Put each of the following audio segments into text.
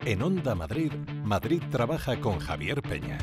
En Onda Madrid, Madrid trabaja con Javier Peña.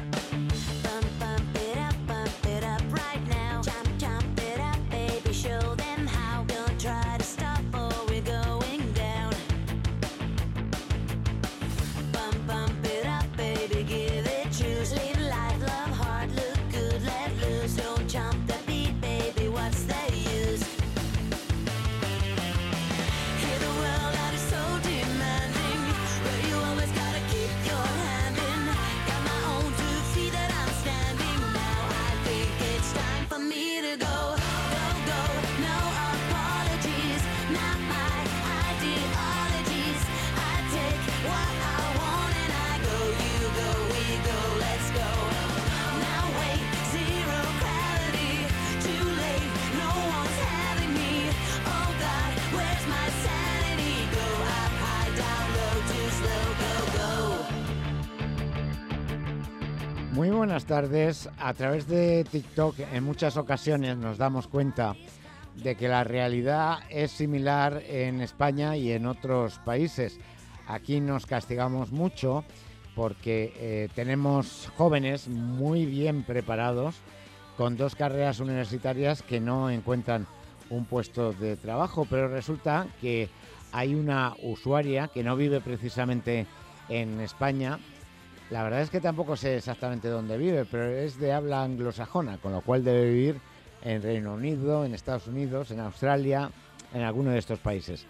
Muy buenas tardes. A través de TikTok en muchas ocasiones nos damos cuenta de que la realidad es similar en España y en otros países. Aquí nos castigamos mucho porque tenemos jóvenes muy bien preparados con 2 carreras universitarias que no encuentran un puesto de trabajo, pero resulta que hay una usuaria que no vive precisamente en España. La verdad es que tampoco sé exactamente dónde vive, pero es de habla anglosajona, con lo cual debe vivir en Reino Unido, en Estados Unidos, en Australia, en alguno de estos países.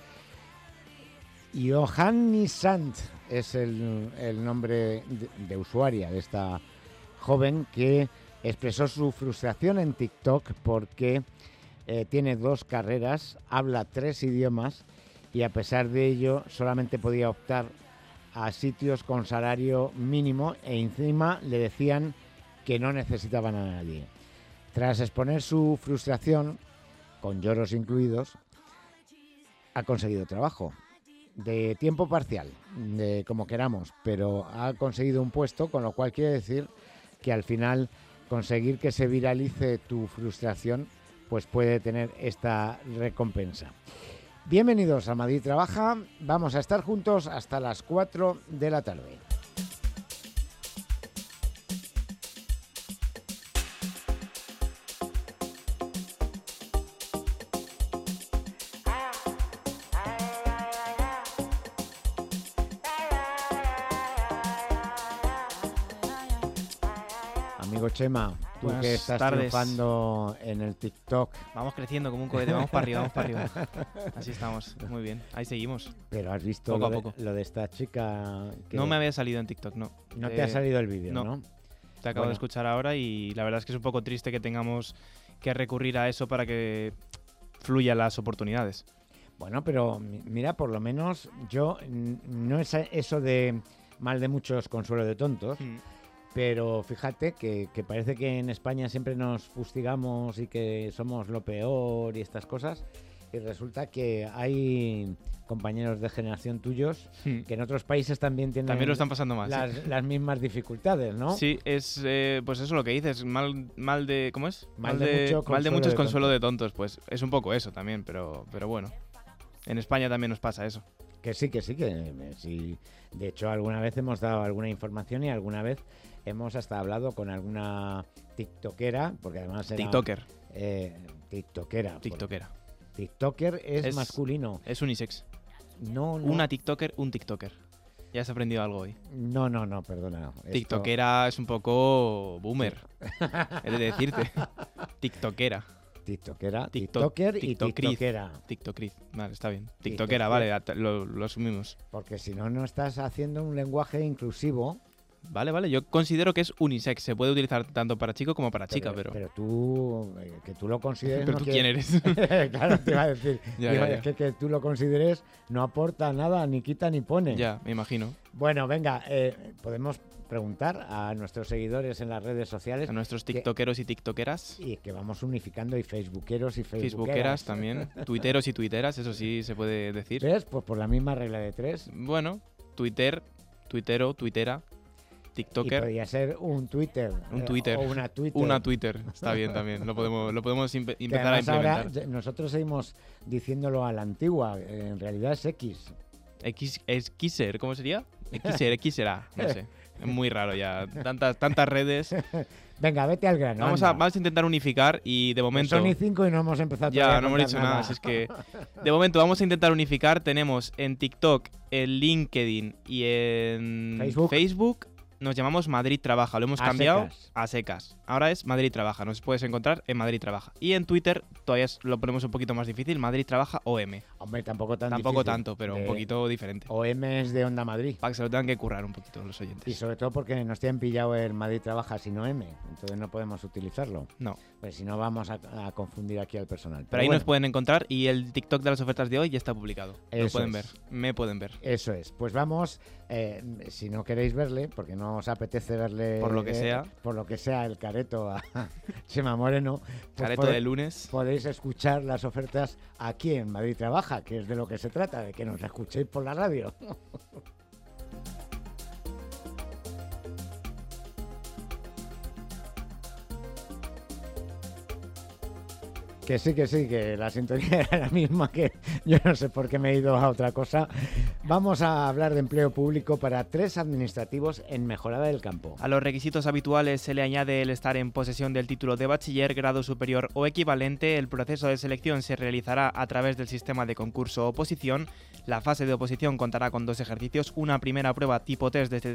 Johanny Sant es el nombre de usuaria de esta joven que expresó su frustración en TikTok porque tiene 2 carreras, habla 3 idiomas y a pesar de ello solamente podía optar a sitios con salario mínimo e encima le decían que no necesitaban a nadie. Tras exponer su frustración, con lloros incluidos, ha conseguido trabajo de tiempo parcial, de como queramos, pero ha conseguido un puesto, con lo cual quiere decir que al final conseguir que se viralice tu frustración pues puede tener esta recompensa. Bienvenidos a Madrid Trabaja, vamos a estar juntos hasta las 4 de la tarde. Amigo Chema, tú buenas que estás tardes. Triunfando en el TikTok. Vamos creciendo como un cohete, vamos para arriba, vamos para arriba. Así estamos, muy bien, ahí seguimos. Pero has visto Poco a poco. Lo de esta chica que No me había salido en TikTok, no. No te ha salido el vídeo, ¿no? Te acabo de escuchar ahora y la verdad es que es un poco triste que tengamos que recurrir a eso para que fluyan las oportunidades. Bueno, pero mira, por lo menos yo no es eso de mal de muchos consuelo de tontos. Pero fíjate que parece que en España siempre nos fustigamos y que somos lo peor y estas cosas. Y resulta que hay compañeros de generación tuyos que en otros países también tienen lo están pasando mal, las mismas dificultades, ¿no? Sí, es pues eso lo que dices, mal de ¿cómo es? Mal de muchos consuelo de tontos, pues es un poco eso también, pero bueno. En España también nos pasa eso. Que sí. De hecho, alguna vez hemos dado alguna información y alguna vez hemos hasta hablado con alguna tiktokera, porque además era... TikToker. Tiktokera. TikToker es masculino. Es unisex. No. Una TikToker, un TikToker. Ya has aprendido algo hoy. No, perdona. TikTokera es un poco boomer. He de decirte. TikToker y tiktokera. TikTokriz, vale, está bien. TikTokera, vale, lo asumimos. Porque si no estás haciendo un lenguaje inclusivo. Vale, yo considero que es unisex, se puede utilizar tanto para chico como para chica, pero... Pero tú, que tú lo consideres... ¿Pero tú quién eres? Claro, te iba a decir. Ya. Es que tú lo consideres no aporta nada, ni quita ni pone. Ya, me imagino. Bueno, venga, podemos preguntar a nuestros seguidores en las redes sociales. A nuestros tiktokeros y tiktokeras. Y que vamos unificando, y facebookeros y facebookeras también. Tuiteros y tuiteras, eso sí se puede decir. ¿Ves? Pues por la misma regla de 3. Bueno, tuitero, tuitera. TikToker. Y podría ser un Twitter. O una Twitter. Una Twitter, está bien también. Lo podemos empezar a implementar. Ahora nosotros seguimos diciéndolo a la antigua. En realidad es X. Xer, ¿cómo sería? Xera, no sé. Es muy raro ya. Tantas redes. Venga, vete al grano. Vamos a intentar unificar y de momento... Son y 5 y no hemos empezado ya, a no hemos dicho nada. Si es que de momento vamos a intentar unificar. Tenemos en TikTok, en LinkedIn y en Facebook nos llamamos Madrid Trabaja. Lo hemos cambiado a secas. Ahora es Madrid Trabaja. Nos puedes encontrar en Madrid Trabaja. Y en Twitter todavía lo ponemos un poquito más difícil. Madrid Trabaja OM. Hombre, tampoco Tampoco tanto, pero un poquito diferente. OM es de Onda Madrid. Para que se lo tengan que currar un poquito los oyentes. Y sobre todo porque nos tienen pillado el Madrid Trabaja sin OM. Entonces no podemos utilizarlo. No. Pues si no vamos a confundir aquí al personal. Pero ahí bueno, nos pueden encontrar y el TikTok de las ofertas de hoy ya está publicado. Lo pueden ver. Me pueden ver. Eso es. Pues vamos, si no queréis verle, porque no os apetece verle por lo que sea el careto a Chema Moreno, pues careto de lunes, podéis escuchar las ofertas aquí en Madrid Trabaja, que es de lo que se trata, de que nos escuchéis por la radio. Que sí, que la sintonía era la misma, que yo no sé por qué me he ido a otra cosa. Vamos a hablar de empleo público para 3 administrativos en Mejorada del Campo. A los requisitos habituales se le añade el estar en posesión del título de bachiller, grado superior o equivalente. El proceso de selección se realizará a través del sistema de concurso-oposición. La fase de oposición contará con 2 ejercicios, una primera prueba tipo test de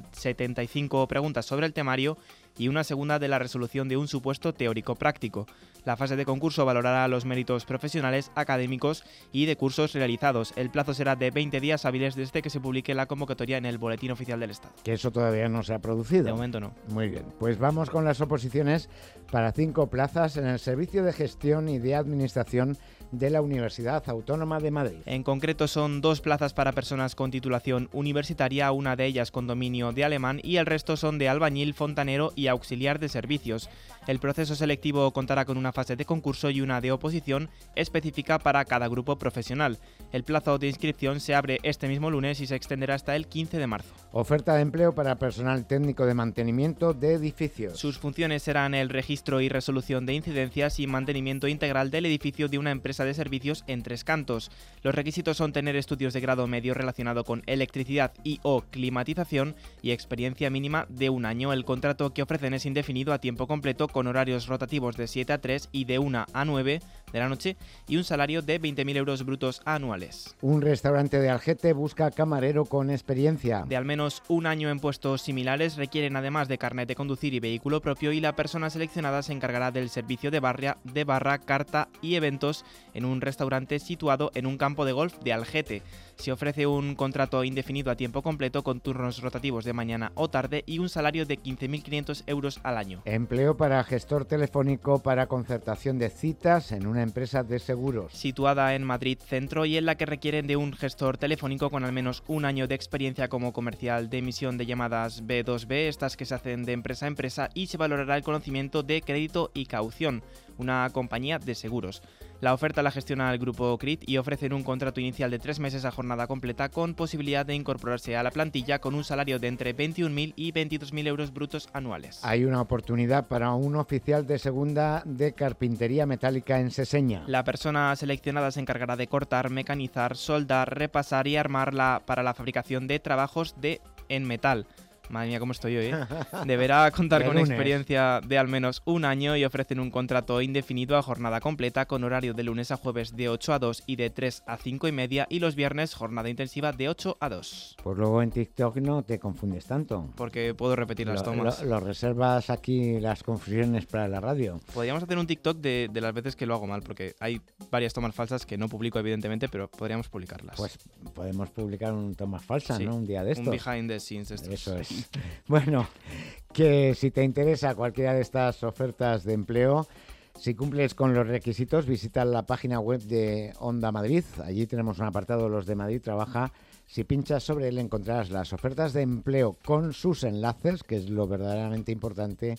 75 preguntas sobre el temario y una segunda de la resolución de un supuesto teórico-práctico. La fase de concurso valorará los méritos profesionales, académicos y de cursos realizados. El plazo será de 20 días hábiles desde que se publique la convocatoria en el Boletín Oficial del Estado. Que eso todavía no se ha producido. De momento no. Muy bien, pues vamos con las oposiciones para 5 plazas en el Servicio de Gestión y de Administración de la Universidad Autónoma de Madrid. En concreto son 2 plazas para personas con titulación universitaria, una de ellas con dominio de alemán y el resto son de albañil, fontanero y auxiliar de servicios. El proceso selectivo contará con una fase de concurso y una de oposición específica para cada grupo profesional. El plazo de inscripción se abre este mismo lunes y se extenderá hasta el 15 de marzo. Oferta de empleo para personal técnico de mantenimiento de edificios. Sus funciones serán el registro y resolución de incidencias y mantenimiento integral del edificio de una empresa de servicios en 3 cantos. Los requisitos son tener estudios de grado medio relacionado con electricidad y o climatización y experiencia mínima de 1 año. El contrato que ofrecen es indefinido a tiempo completo con horarios rotativos de 7 a 3 y de 1 a 9 de la noche y un salario de 20.000 euros brutos anuales. Un restaurante de Algete busca camarero con experiencia. De al menos 1 año en puestos similares requieren además de carnet de conducir y vehículo propio y la persona seleccionada se encargará del servicio de barra, carta y eventos en un restaurante situado en un campo de golf de Algete. Se ofrece un contrato indefinido a tiempo completo con turnos rotativos de mañana o tarde y un salario de 15.500 euros al año. Empleo para gestor telefónico para concertación de citas en una empresa de seguros. Situada en Madrid Centro y en la que requieren de un gestor telefónico con al menos 1 año de experiencia como comercial de emisión de llamadas B2B, estas que se hacen de empresa a empresa, y se valorará el conocimiento de crédito y caución, una compañía de seguros. La oferta la gestiona el grupo CRIT y ofrecen un contrato inicial de 3 meses a jornada completa con posibilidad de incorporarse a la plantilla con un salario de entre 21.000 y 22.000 euros brutos anuales. Hay una oportunidad para un oficial de segunda de carpintería metálica en Seseña. La persona seleccionada se encargará de cortar, mecanizar, soldar, repasar y armarla para la fabricación de trabajos en metal. Madre mía, cómo estoy hoy, ¿eh? Deberá contar con experiencia de al menos 1 año y ofrecen un contrato indefinido a jornada completa con horario de lunes a jueves de 8 a 2 y de 3 a 5 y media y los viernes jornada intensiva de 8 a 2. Pues luego en TikTok no te confundes tanto. Porque puedo repetir las tomas. Lo reservas aquí las confusiones para la radio. Podríamos hacer un TikTok de las veces que lo hago mal, porque hay varias tomas falsas que no publico evidentemente, pero podríamos publicarlas. Pues podemos publicar un tomas falsas, sí, ¿no? Un día de estos. Un behind the scenes de estos. Eso es. Bueno, que si te interesa cualquiera de estas ofertas de empleo, si cumples con los requisitos, visita la página web de Onda Madrid. Allí tenemos un apartado, los de Madrid Trabaja. Si pinchas sobre él encontrarás las ofertas de empleo con sus enlaces, que es lo verdaderamente importante,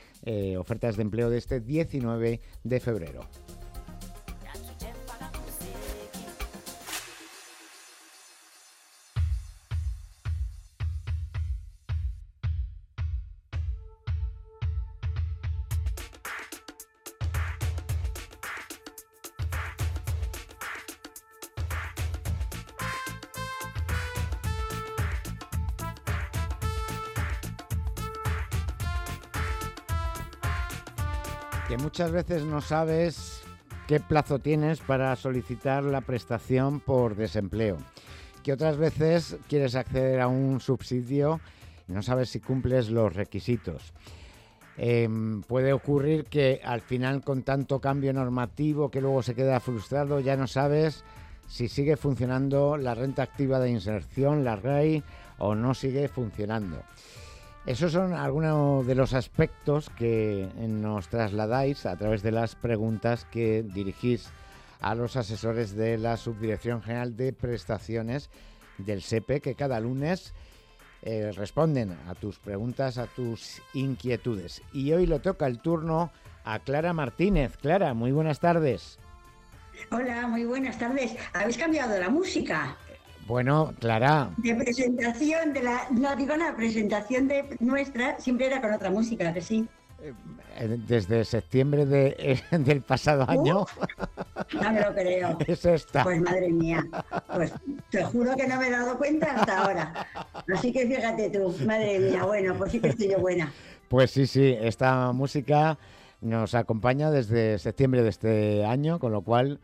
ofertas de empleo de este 19 de febrero. Que muchas veces no sabes qué plazo tienes para solicitar la prestación por desempleo. Que otras veces quieres acceder a un subsidio y no sabes si cumples los requisitos. Puede ocurrir que al final, con tanto cambio normativo que luego se queda frustrado, ya no sabes si sigue funcionando la renta activa de inserción, la RAI, o no sigue funcionando. Esos son algunos de los aspectos que nos trasladáis a través de las preguntas que dirigís a los asesores de la Subdirección General de Prestaciones del SEPE, que cada lunes responden a tus preguntas, a tus inquietudes. Y hoy le toca el turno a Clara Martínez. Clara, muy buenas tardes. Hola, muy buenas tardes. ¿Habéis cambiado la música? Bueno, Clara. De presentación de la... No, digo, la presentación de nuestra siempre era con otra música, que sí. Desde septiembre del pasado año. No me lo creo. Es esta. Pues madre mía, pues te juro que no me he dado cuenta hasta ahora. Así que fíjate tú, madre mía, bueno, pues sí que estoy yo buena. Pues sí, esta música nos acompaña desde septiembre de este año, con lo cual,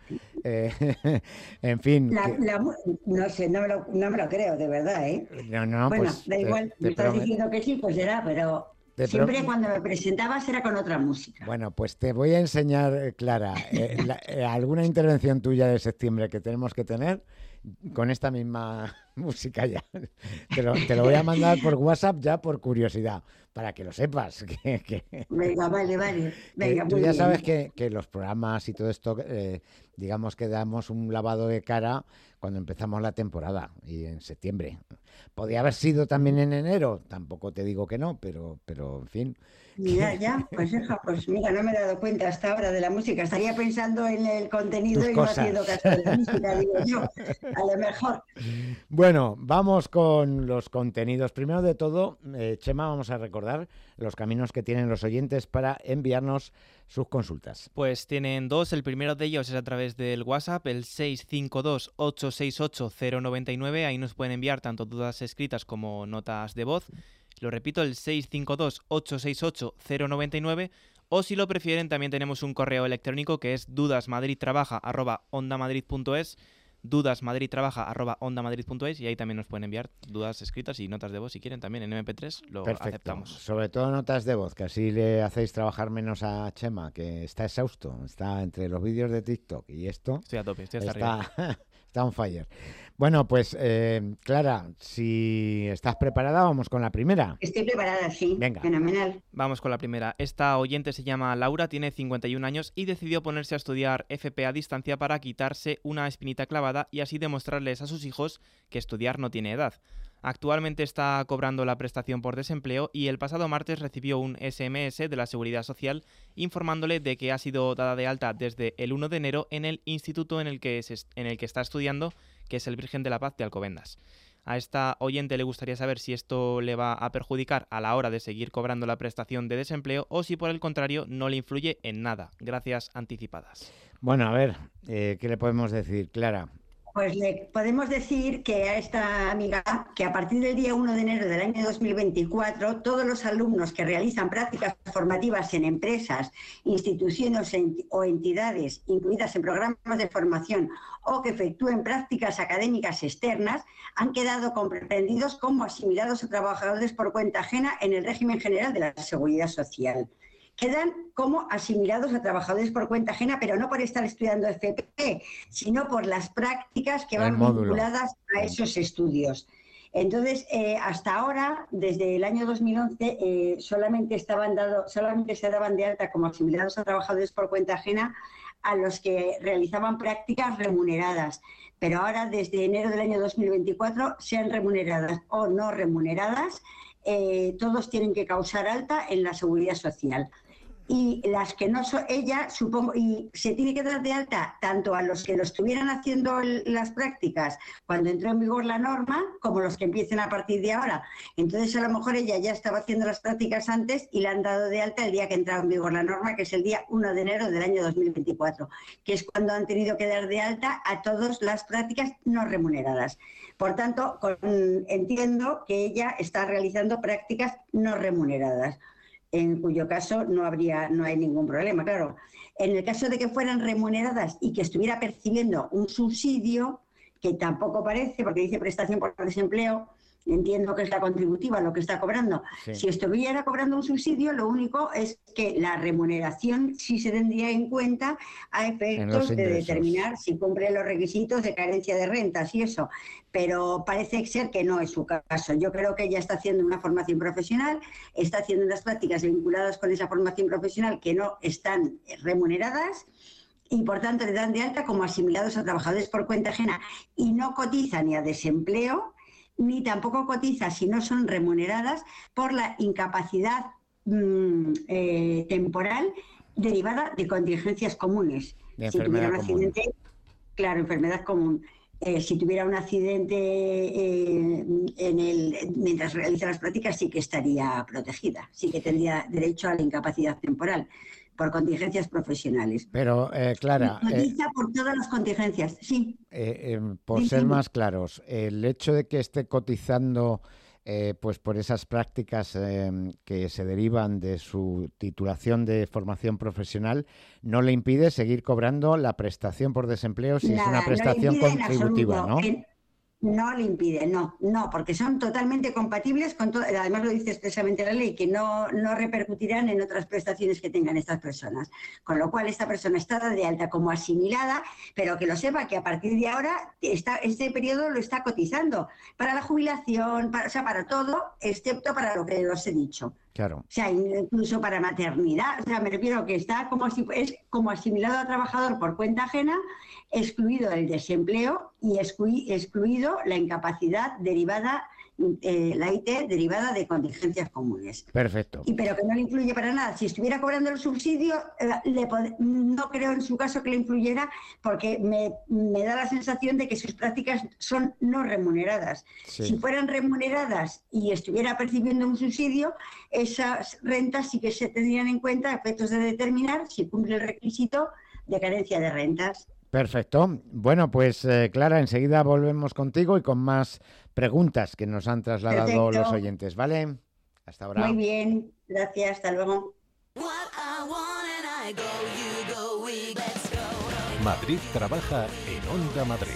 en fin... no sé, no me lo creo, de verdad, ¿eh? No, bueno, pues, da igual, me estás diciendo que sí, pues será, pero... Siempre cuando me presentabas era con otra música. Bueno, pues te voy a enseñar, Clara, alguna intervención tuya de septiembre que tenemos que tener con esta misma música ya. Te lo voy a mandar por WhatsApp ya por curiosidad, para que lo sepas. Venga, vale. Venga, tú ya sabes que los programas y todo esto, digamos que damos un lavado de cara cuando empezamos la temporada, y en septiembre. Podría haber sido también en enero, tampoco te digo que no, pero en fin. Ya, pues mira, no me he dado cuenta hasta ahora de la música. Estaría pensando en el contenido tus y cosas. No haciendo caso de la música, digo yo, a lo mejor. Bueno, vamos con los contenidos. Primero de todo, Chema, vamos a recordar los caminos que tienen los oyentes para enviarnos sus consultas. Pues tienen dos. El primero de ellos es a través del WhatsApp, el 652-868-099. Ahí nos pueden enviar tanto dudas escritas como notas de voz. Lo repito, el 652-868-099. O si lo prefieren, también tenemos un correo electrónico que es dudasmadridtrabaja@ondamadrid.es, dudasmadridtrabaja@ondamadrid.es, y ahí también nos pueden enviar dudas escritas y notas de voz si quieren también en MP3, lo Perfecto. aceptamos. Sobre todo notas de voz, que así le hacéis trabajar menos a Chema, que está exhausto, está entre los vídeos de TikTok y esto. Estoy a tope, estoy hasta arriba. Está on fire. Bueno, pues Clara, si estás preparada, vamos con la primera. Estoy preparada, sí. Venga. Fenomenal. Vamos con la primera. Esta oyente se llama Laura, tiene 51 años y decidió ponerse a estudiar FP a distancia para quitarse una espinita clavada y así demostrarles a sus hijos que estudiar no tiene edad. Actualmente está cobrando la prestación por desempleo y el pasado martes recibió un SMS de la Seguridad Social informándole de que ha sido dada de alta desde el 1 de enero en el instituto en el que está estudiando, que es el Virgen de la Paz de Alcobendas. A esta oyente le gustaría saber si esto le va a perjudicar a la hora de seguir cobrando la prestación de desempleo o si por el contrario no le influye en nada. Gracias anticipadas. Bueno, a ver, ¿qué le podemos decir, Clara? Pues le podemos decir que a esta amiga que a partir del día 1 de enero del año 2024 todos los alumnos que realizan prácticas formativas en empresas, instituciones o entidades incluidas en programas de formación o que efectúen prácticas académicas externas han quedado comprendidos como asimilados a trabajadores por cuenta ajena en el régimen general de la Seguridad Social. Quedan como asimilados a trabajadores por cuenta ajena, pero no por estar estudiando FP, sino por las prácticas que van vinculadas a esos estudios. Entonces, hasta ahora, desde el año 2011, solamente se daban de alta como asimilados a trabajadores por cuenta ajena a los que realizaban prácticas remuneradas. Pero ahora, desde enero del año 2024, sean remuneradas o no remuneradas, todos tienen que causar alta en la Seguridad Social. Y las que no son, ella, supongo, y se tiene que dar de alta tanto a los que lo estuvieran haciendo las prácticas cuando entró en vigor la norma, como los que empiecen a partir de ahora. Entonces, a lo mejor ella ya estaba haciendo las prácticas antes y la han dado de alta el día que entraba en vigor la norma, que es el día 1 de enero del año 2024, que es cuando han tenido que dar de alta a todas las prácticas no remuneradas. Por tanto, entiendo que ella está realizando prácticas no remuneradas. en cuyo caso no hay ningún problema, claro. En el caso de que fueran remuneradas y que estuviera percibiendo un subsidio, que tampoco parece, porque dice prestación por desempleo, entiendo que es la contributiva lo que está cobrando. Sí. Si estuviera cobrando un subsidio, lo único es que la remuneración sí se tendría en cuenta a efectos de determinar si cumple los requisitos de carencia de rentas y eso. Pero parece ser que no es su caso. Yo creo que ella está haciendo una formación profesional, está haciendo unas prácticas vinculadas con esa formación profesional que no están remuneradas, y por tanto le dan de alta como asimilados a trabajadores por cuenta ajena y no cotiza ni a desempleo, ni tampoco cotiza si no son remuneradas por la incapacidad temporal derivada de contingencias comunes. Si tuviera un accidente, claro, enfermedad común. Si tuviera un accidente mientras realiza las prácticas, sí que estaría protegida, sí que tendría derecho a la incapacidad temporal por contingencias profesionales. Pero, Clara... Cotiza por todas las contingencias, sí. Por ser más claros, el hecho de que esté cotizando pues por esas prácticas que se derivan de su titulación de formación profesional, no le impide seguir cobrando la prestación por desempleo si es una prestación contributiva, ¿no? No le impide, no, porque son totalmente compatibles con todo. Además lo dice expresamente la ley, que no repercutirán en otras prestaciones que tengan estas personas. Con lo cual esta persona está dada de alta como asimilada, pero que lo sepa que a partir de ahora este periodo lo está cotizando para la jubilación, para todo, excepto para lo que os he dicho. Claro. O sea, incluso para maternidad. O sea, me refiero que está es como asimilado a trabajador por cuenta ajena, excluido el desempleo y excluido la incapacidad derivada, la IT derivada de contingencias comunes. Perfecto. Pero que no le influye para nada. Si estuviera cobrando el subsidio, no creo en su caso que le influyera, porque me da la sensación de que sus prácticas son no remuneradas. Sí. Si fueran remuneradas y estuviera percibiendo un subsidio, esas rentas sí que se tendrían en cuenta a efectos de determinar si cumple el requisito de carencia de rentas. Perfecto. Bueno, pues Clara, enseguida volvemos contigo y con más preguntas que nos han trasladado los oyentes, ¿vale? Hasta ahora. Muy bien, gracias, hasta luego. Madrid trabaja en Onda Madrid.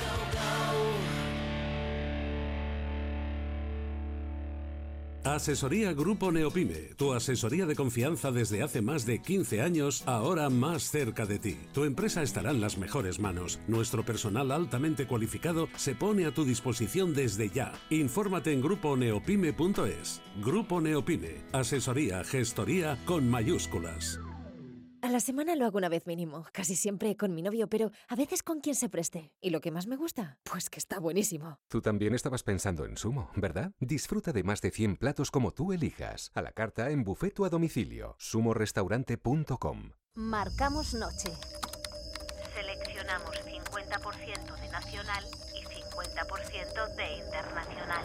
Asesoría Grupo Neopime, tu asesoría de confianza desde hace más de 15 años, ahora más cerca de ti. Tu empresa estará en las mejores manos. Nuestro personal altamente cualificado se pone a tu disposición desde ya. Infórmate en gruponeopime.es. Grupo Neopime, asesoría, gestoría con mayúsculas. A la semana lo hago una vez mínimo, casi siempre con mi novio, pero a veces con quien se preste. ¿Y lo que más me gusta? Pues que está buenísimo. Tú también estabas pensando en Sumo, ¿verdad? Disfruta de más de 100 platos como tú elijas, a la carta, en buffet o a domicilio. sumorestaurante.com. Marcamos noche. Seleccionamos 50% de nacional y 50% de internacional.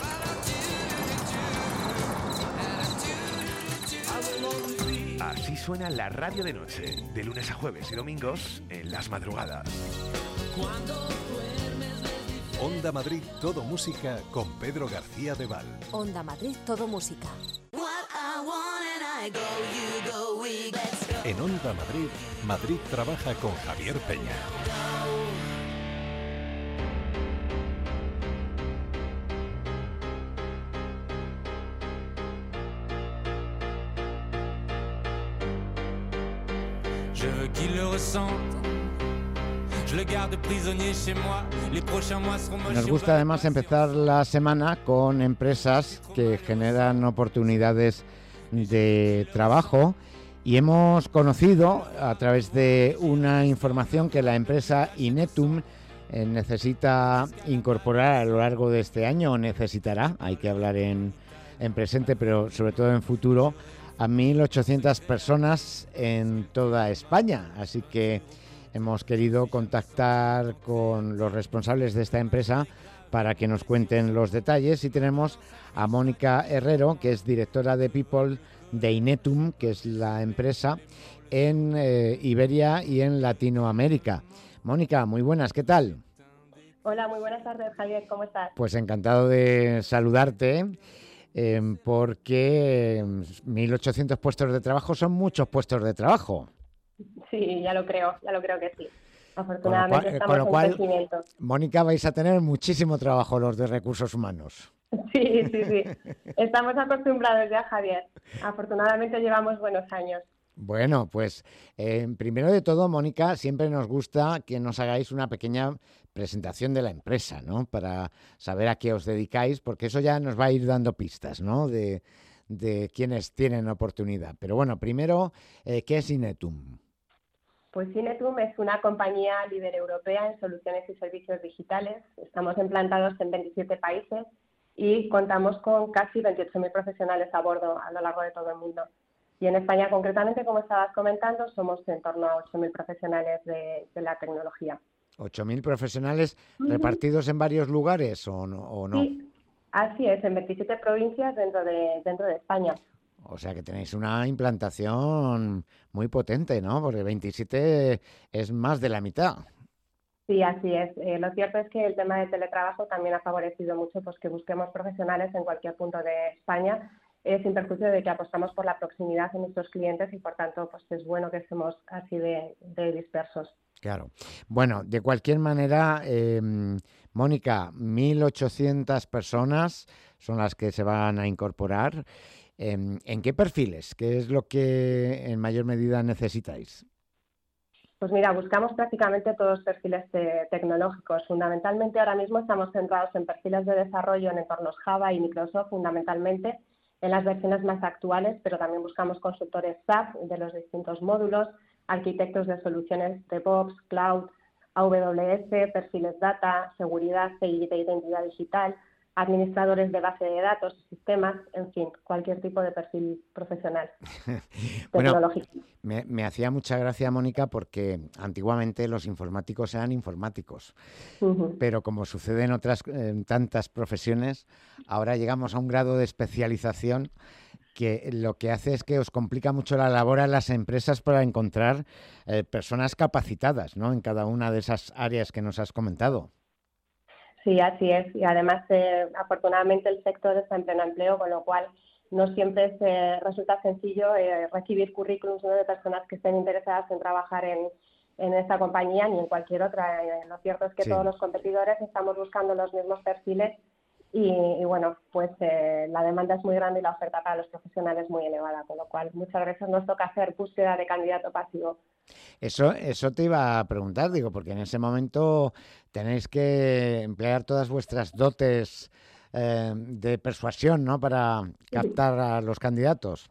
Así suena la radio de noche, de lunes a jueves y domingos en las madrugadas. Onda Madrid, todo música con Pedro García de Val. Onda Madrid, todo música. En Onda Madrid, Madrid trabaja con Javier Peña. Nos gusta además empezar la semana con empresas que generan oportunidades de trabajo y hemos conocido a través de una información que la empresa Inetum necesita incorporar a lo largo de este año, o necesitará, hay que hablar en presente, pero sobre todo en futuro, a 1.800 personas en toda España. Así que hemos querido contactar con los responsables de esta empresa para que nos cuenten los detalles. Y tenemos a Mónica Herrero, que es directora de People de Inetum, que es la empresa en Iberia y en Latinoamérica. Mónica, muy buenas, ¿qué tal? Hola, muy buenas tardes, Javier, ¿cómo estás? Pues encantado de saludarte. porque 1.800 puestos de trabajo son muchos puestos de trabajo. Sí, ya lo creo que sí. Afortunadamente estamos en crecimiento. Mónica, vais a tener muchísimo trabajo los de recursos humanos. Sí. Estamos acostumbrados ya, Javier. Afortunadamente llevamos buenos años. Bueno, pues primero de todo, Mónica, siempre nos gusta que nos hagáis una pequeña presentación de la empresa, ¿no? Para saber a qué os dedicáis, porque eso ya nos va a ir dando pistas, ¿no? De quienes tienen oportunidad. Pero bueno, primero, ¿qué es Inetum? Pues Inetum es una compañía líder europea en soluciones y servicios digitales. Estamos implantados en 27 países y contamos con casi 28.000 profesionales a bordo a lo largo de todo el mundo. Y en España, concretamente, como estabas comentando, somos en torno a 8.000 profesionales de la tecnología. 8.000 profesionales repartidos en varios lugares o no? Sí, así es, en 27 provincias dentro de España. O sea que tenéis una implantación muy potente, ¿no? Porque 27 es más de la mitad. Sí, así es. Lo cierto es que el tema de teletrabajo también ha favorecido mucho pues, que busquemos profesionales en cualquier punto de España, sin perjuicio de que apostamos por la proximidad de nuestros clientes y, por tanto, pues es bueno que estemos así de dispersos. Claro. Bueno, de cualquier manera, Mónica, 1.800 personas son las que se van a incorporar. ¿En qué perfiles? ¿Qué es lo que en mayor medida necesitáis? Pues mira, buscamos prácticamente todos los perfiles tecnológicos. Fundamentalmente ahora mismo estamos centrados en perfiles de desarrollo en entornos Java y Microsoft, fundamentalmente en las versiones más actuales, pero también buscamos consultores SAP de los distintos módulos, arquitectos de soluciones DevOps, Cloud, AWS, perfiles Data, seguridad y de identidad digital, administradores de base de datos y sistemas, en fin, cualquier tipo de perfil profesional tecnológico. Bueno, me hacía mucha gracia, Mónica, porque antiguamente los informáticos eran informáticos, pero como sucede en otras tantas profesiones, ahora llegamos a un grado de especialización que lo que hace es que os complica mucho la labor a las empresas para encontrar personas capacitadas, ¿no? En cada una de esas áreas que nos has comentado. Sí, así es. Y además, afortunadamente, el sector está en pleno empleo, con lo cual no siempre resulta sencillo recibir currículums de personas que estén interesadas en trabajar en esta compañía ni en cualquier otra. Lo cierto es que todos los competidores estamos buscando los mismos perfiles y bueno, pues la demanda es muy grande y la oferta para los profesionales muy elevada, con lo cual muchas veces nos toca hacer búsqueda de candidato pasivo. Eso te iba a preguntar, digo, porque en ese momento tenéis que emplear todas vuestras dotes de persuasión, ¿no? Para captar a los candidatos.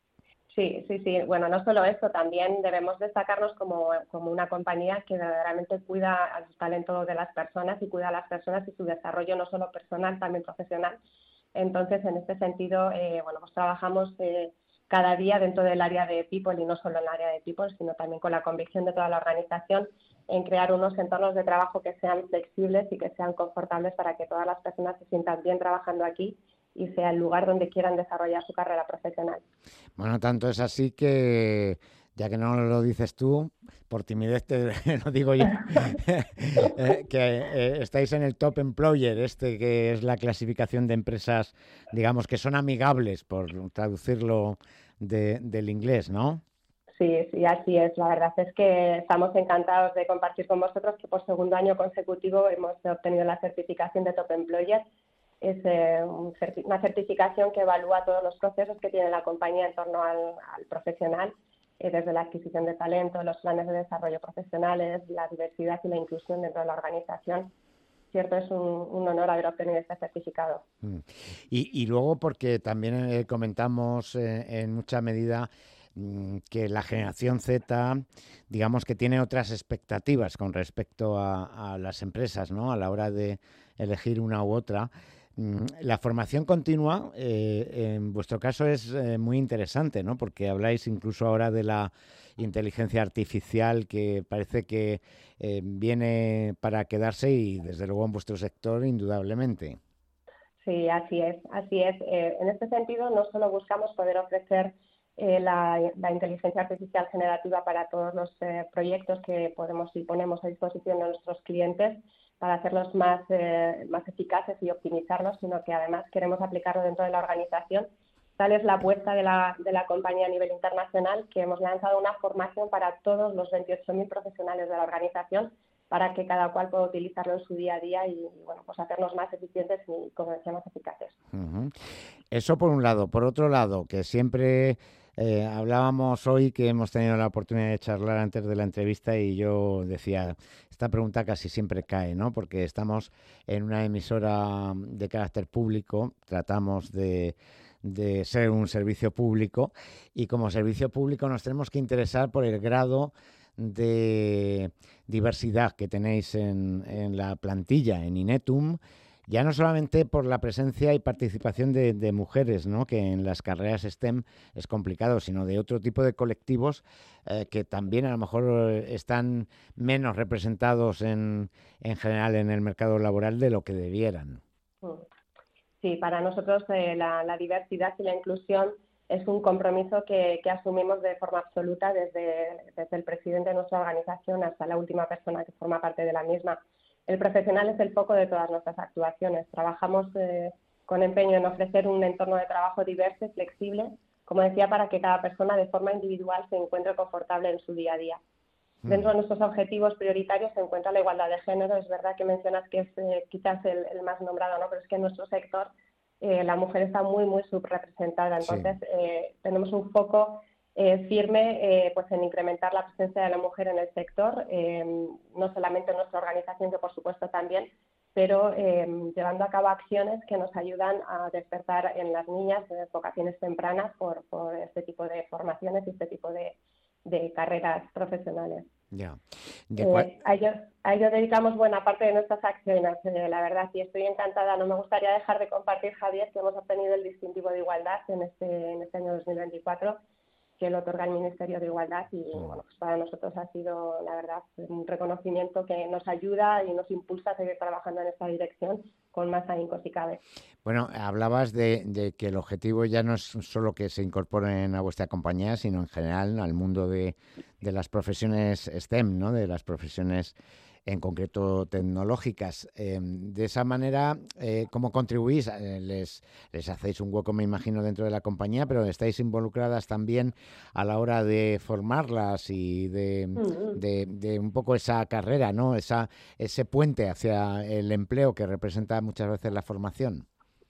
Sí. Bueno, no solo esto, también debemos destacarnos como una compañía que verdaderamente cuida al talento de las personas y cuida a las personas y su desarrollo no solo personal, también profesional. Entonces, en este sentido, bueno, pues trabajamos cada día dentro del área de People y no solo en el área de People, sino también con la convicción de toda la organización en crear unos entornos de trabajo que sean flexibles y que sean confortables para que todas las personas se sientan bien trabajando aquí y sea el lugar donde quieran desarrollar su carrera profesional. Bueno, tanto es así que, ya que no lo dices tú, por timidez te lo digo yo, que estáis en el Top Employer, que es la clasificación de empresas, digamos, que son amigables, por traducirlo del inglés, ¿no? Sí, así es. La verdad es que estamos encantados de compartir con vosotros que por segundo año consecutivo hemos obtenido la certificación de Top Employer. Es una certificación que evalúa todos los procesos que tiene la compañía en torno al profesional, desde la adquisición de talento, los planes de desarrollo profesionales, la diversidad y la inclusión dentro de la organización. Cierto, es un honor haber obtenido este certificado. Y luego porque también comentamos en mucha medida que la generación Z, digamos que tiene otras expectativas con respecto a las empresas, ¿no? A la hora de elegir una u otra. La formación continua, en vuestro caso, es muy interesante, ¿no? Porque habláis incluso ahora de la inteligencia artificial que parece que viene para quedarse y, desde luego, en vuestro sector, indudablemente. Sí, así es. En este sentido, no solo buscamos poder ofrecer la inteligencia artificial generativa para todos los proyectos que podemos y ponemos a disposición de nuestros clientes, para hacerlos más eficaces y optimizarlos, sino que además queremos aplicarlo dentro de la organización. Tal es la apuesta de la compañía a nivel internacional, que hemos lanzado una formación para todos los 28.000 profesionales de la organización, para que cada cual pueda utilizarlo en su día a día y bueno, pues hacernos más eficientes y, como decía, más eficaces. Eso por un lado. Por otro lado, que siempre hablábamos hoy, que hemos tenido la oportunidad de charlar antes de la entrevista, y yo decía, esta pregunta casi siempre cae, ¿no? Porque estamos en una emisora de carácter público, tratamos de ser un servicio público, y como servicio público nos tenemos que interesar por el grado de diversidad que tenéis en la plantilla, en Inetum, ya no solamente por la presencia y participación de mujeres, ¿no?, que en las carreras STEM es complicado, sino de otro tipo de colectivos que también a lo mejor están menos representados en general en el mercado laboral de lo que debieran. Sí, para nosotros la diversidad y la inclusión es un compromiso que asumimos de forma absoluta desde el presidente de nuestra organización hasta la última persona que forma parte de la misma. El profesional es el foco de todas nuestras actuaciones. Trabajamos con empeño en ofrecer un entorno de trabajo diverso y flexible, como decía, para que cada persona de forma individual se encuentre confortable en su día a día. Dentro de nuestros objetivos prioritarios se encuentra la igualdad de género. Es verdad que mencionas que es quizás el más nombrado, ¿no? Pero es que en nuestro sector la mujer está muy, muy subrepresentada. Entonces, tenemos un foco firme pues en incrementar la presencia de la mujer en el sector, no solamente en nuestra organización, que por supuesto también, pero llevando a cabo acciones que nos ayudan a despertar en las niñas vocaciones tempranas por este tipo de formaciones y este tipo de carreras profesionales. Ya. A ello dedicamos buena parte de nuestras acciones, la verdad, y estoy encantada. No me gustaría dejar de compartir, Javier, que hemos obtenido el distintivo de igualdad en este año 2024, que lo otorga el Ministerio de Igualdad, y bueno, pues para nosotros ha sido, la verdad, un reconocimiento que nos ayuda y nos impulsa a seguir trabajando en esta dirección con más ahínco si cabe. Bueno, hablabas de que el objetivo ya no es solo que se incorporen a vuestra compañía, sino en general al mundo de las profesiones STEM, ¿no?, de las profesiones en concreto tecnológicas. De esa manera, ¿cómo contribuís? Les hacéis un hueco, me imagino, dentro de la compañía, pero estáis involucradas también a la hora de formarlas y de un poco esa carrera, ¿no?, ese puente hacia el empleo que representa muchas veces la formación.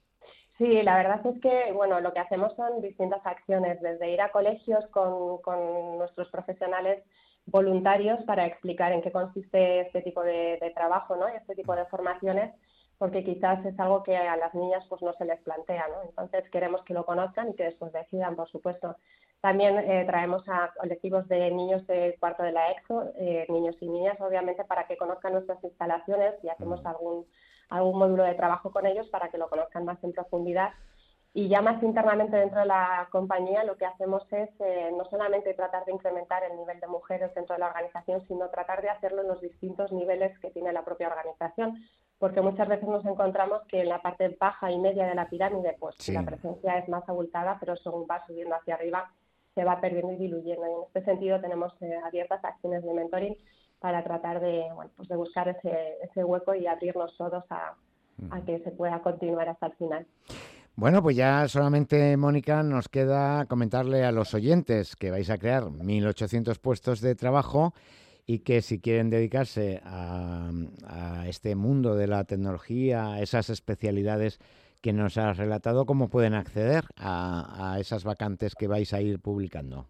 Sí, la verdad es que bueno, lo que hacemos son distintas acciones, desde ir a colegios con nuestros profesionales voluntarios para explicar en qué consiste este tipo de trabajo, ¿no?, y este tipo de formaciones, porque quizás es algo que a las niñas pues no se les plantea, ¿no? Entonces queremos que lo conozcan y que después decidan, por supuesto. También traemos a colectivos de niños de cuarto de la EXO, niños y niñas, obviamente, para que conozcan nuestras instalaciones, y hacemos algún módulo de trabajo con ellos para que lo conozcan más en profundidad. Y ya más internamente dentro de la compañía lo que hacemos es no solamente tratar de incrementar el nivel de mujeres dentro de la organización, sino tratar de hacerlo en los distintos niveles que tiene la propia organización, porque muchas veces nos encontramos que en la parte baja y media de la pirámide pues la presencia es más abultada, pero según va subiendo hacia arriba se va perdiendo y diluyendo. Y en este sentido tenemos abiertas acciones de mentoring para tratar de buscar ese hueco y abrirnos todos a que se pueda continuar hasta el final. Bueno, pues ya solamente, Mónica, nos queda comentarle a los oyentes que vais a crear 1.800 puestos de trabajo y que si quieren dedicarse a este mundo de la tecnología, a esas especialidades que nos has relatado, ¿cómo pueden acceder a esas vacantes que vais a ir publicando?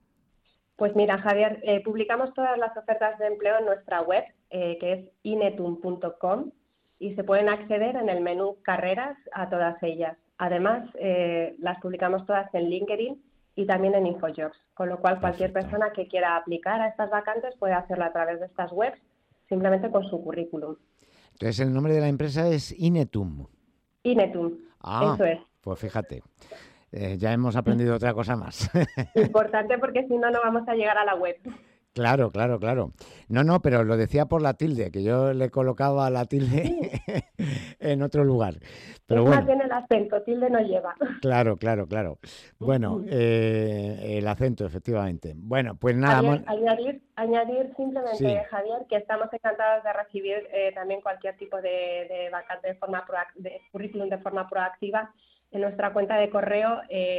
Pues mira, Javier, publicamos todas las ofertas de empleo en nuestra web, que es inetum.com, y se pueden acceder en el menú Carreras a todas ellas. Además, las publicamos todas en LinkedIn y también en InfoJobs, con lo cual cualquier persona que quiera aplicar a estas vacantes puede hacerlo a través de estas webs, simplemente con su currículum. Entonces, el nombre de la empresa es Inetum. Inetum, eso es. Pues fíjate, ya hemos aprendido otra cosa más. Importante, porque si no, no vamos a llegar a la web. Claro. No, pero lo decía por la tilde, que yo le colocaba la tilde en otro lugar. Pero es bueno. más bien el acento, tilde no lleva. Claro. Bueno, el acento, efectivamente. Bueno, pues nada. Añadir simplemente, Sí. Javier, que estamos encantados de recibir también cualquier tipo de vacante de currículum de forma proactiva en nuestra cuenta de correo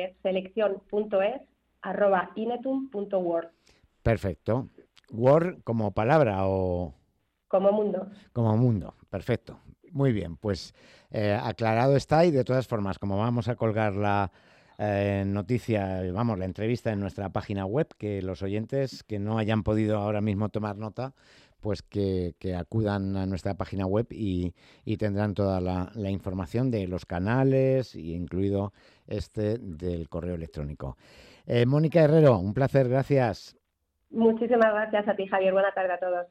seleccion.es@inetum.world. Perfecto. Word como palabra o... Como mundo. Como mundo, perfecto. Muy bien, pues aclarado está, y de todas formas, como vamos a colgar la noticia, la entrevista en nuestra página web, que los oyentes que no hayan podido ahora mismo tomar nota, pues que acudan a nuestra página web y tendrán toda la información de los canales, y incluido este del correo electrónico. Mónica Herrero, un placer, gracias. Muchísimas gracias a ti, Javier. Buena tarde a todos.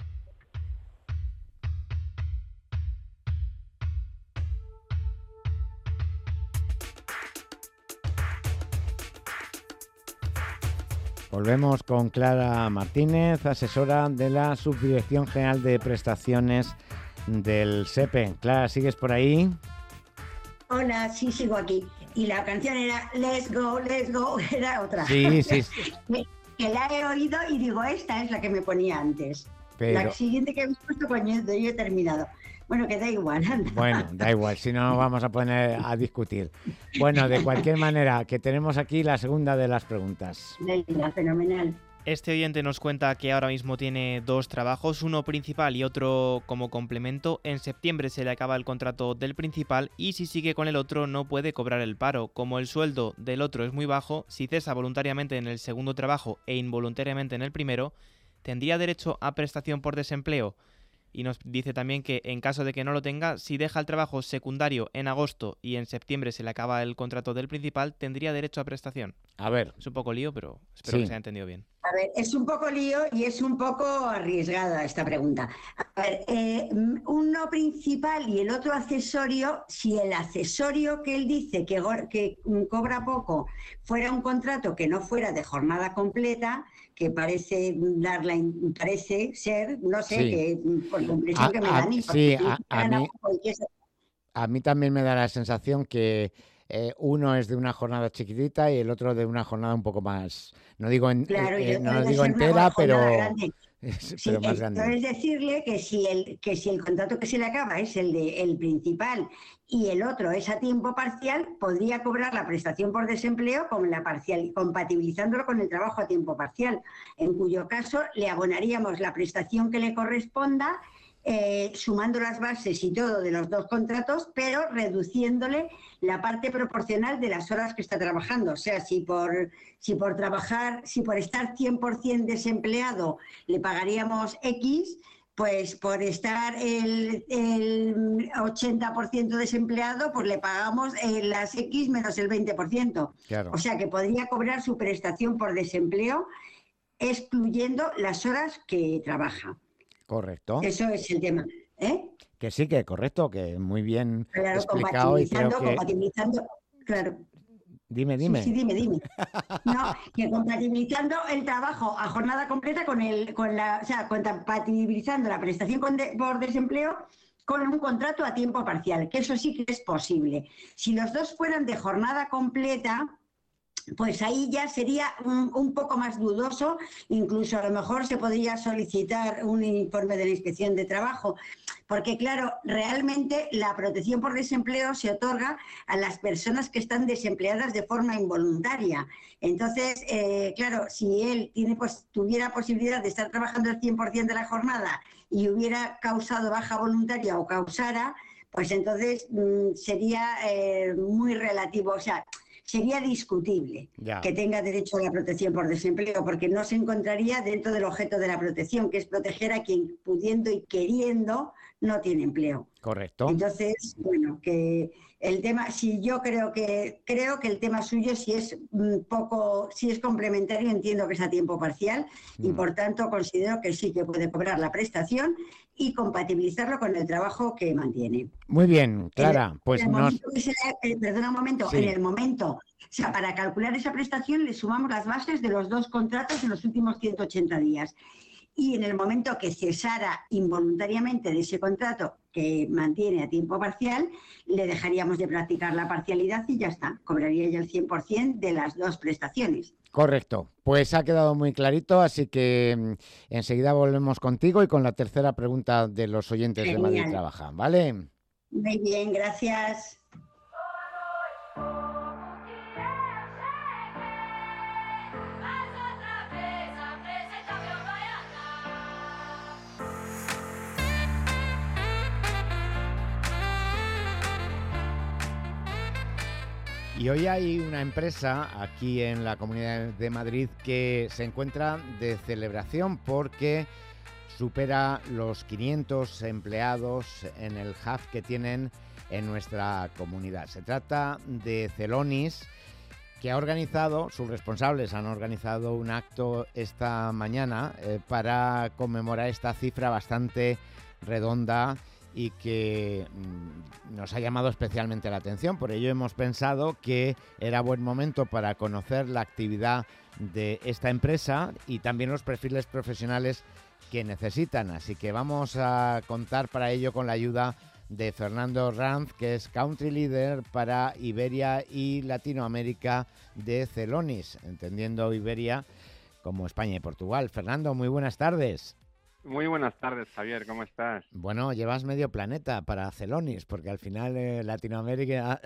Volvemos con Clara Martínez, asesora de la Subdirección General de Prestaciones del SEPE. Clara, ¿sigues por ahí? Hola, sí, sigo aquí. Y la canción era Let's Go, era otra. Sí. Que la he oído y digo, esta es la que me ponía antes. Pero... La siguiente que habéis puesto, coño, yo he terminado. Bueno, que da igual. Anda. Bueno, da igual, si no nos vamos a poner a discutir. Bueno, de cualquier manera, que tenemos aquí la segunda de las preguntas. Venga, fenomenal. Este oyente nos cuenta que ahora mismo tiene 2 trabajos, uno principal y otro como complemento. En septiembre se le acaba el contrato del principal y si sigue con el otro no puede cobrar el paro. Como el sueldo del otro es muy bajo, si cesa voluntariamente en el segundo trabajo e involuntariamente en el primero, ¿tendría derecho a prestación por desempleo? Y nos dice también que en caso de que no lo tenga, si deja el trabajo secundario en agosto y en septiembre se le acaba el contrato del principal, ¿tendría derecho a prestación? A ver. Es un poco lío, pero espero que se haya entendido bien. A ver, es un poco lío y es un poco arriesgada esta pregunta. A ver, uno principal y el otro accesorio, si el accesorio que él dice que cobra poco fuera un contrato que no fuera de jornada completa, que parece ser, no sé, Sí. que por la impresión que me da a mí. Sí, a mí también me da la sensación que uno es de una jornada chiquitita y el otro de una jornada un poco más, no digo entera, pero más grande. Entonces decirle que si el contrato que se le acaba es el principal y el otro es a tiempo parcial, podría cobrar la prestación por desempleo como la parcial, compatibilizándolo con el trabajo a tiempo parcial, en cuyo caso le abonaríamos la prestación que le corresponda, sumando las bases y todo de los 2 contratos, pero reduciéndole la parte proporcional de las horas que está trabajando. O sea, si por estar 100% desempleado le pagaríamos X, pues por estar el 80% desempleado, pues le pagamos las X menos el 20%. Claro. O sea, que podría cobrar su prestación por desempleo excluyendo las horas que trabaja. Correcto. Eso es el tema. Que sí, que correcto, que muy bien claro, explicado. Y creo que... compatibilizando, claro. Dime. Sí, dime. No, que compatibilizando el trabajo a jornada completa compatibilizando la prestación por desempleo con un contrato a tiempo parcial, que eso sí que es posible. Si los 2 fueran de jornada completa, pues ahí ya sería un poco más dudoso, incluso a lo mejor se podría solicitar un informe de la Inspección de Trabajo, porque claro, realmente la protección por desempleo se otorga a las personas que están desempleadas de forma involuntaria. Entonces, claro, si él tuviera posibilidad de estar trabajando el 100% de la jornada y hubiera causado baja voluntaria o causara, pues entonces sería muy relativo, o sea, sería discutible que tenga derecho a la protección por desempleo, porque no se encontraría dentro del objeto de la protección, que es proteger a quien pudiendo y queriendo no tiene empleo. Correcto. Entonces, bueno, que el tema, yo creo que el tema suyo, si es complementario, entiendo que es a tiempo parcial y por tanto considero que sí que puede cobrar la prestación y compatibilizarlo con el trabajo que mantiene. Muy bien, Clara. Perdona un momento, sí. En el momento, o sea, para calcular esa prestación le sumamos las bases de los 2 contratos en los últimos 180 días. y en el momento que cesara involuntariamente de ese contrato que mantiene a tiempo parcial, le dejaríamos de practicar la parcialidad y ya está, cobraría ya el 100% de las 2 prestaciones. Correcto, pues ha quedado muy clarito, así que enseguida volvemos contigo y con la tercera pregunta de los oyentes de Madrid Trabaja, ¿vale? Muy bien, gracias. Y hoy hay una empresa aquí en la Comunidad de Madrid que se encuentra de celebración porque supera los 500 empleados en el hub que tienen en nuestra comunidad. Se trata de Celonis, que ha organizado, sus responsables han organizado un acto esta mañana para conmemorar esta cifra bastante redonda y que nos ha llamado especialmente la atención. Por ello hemos pensado que era buen momento para conocer la actividad de esta empresa y también los perfiles profesionales que necesitan. Así que vamos a contar para ello con la ayuda de Fernando Ranz, que es Country Leader para Iberia y Latinoamérica de Celonis, entendiendo Iberia como España y Portugal. Fernando, muy buenas tardes. Muy buenas tardes, Javier, ¿cómo estás? Bueno, llevas medio planeta para Celonis, porque al final Latinoamérica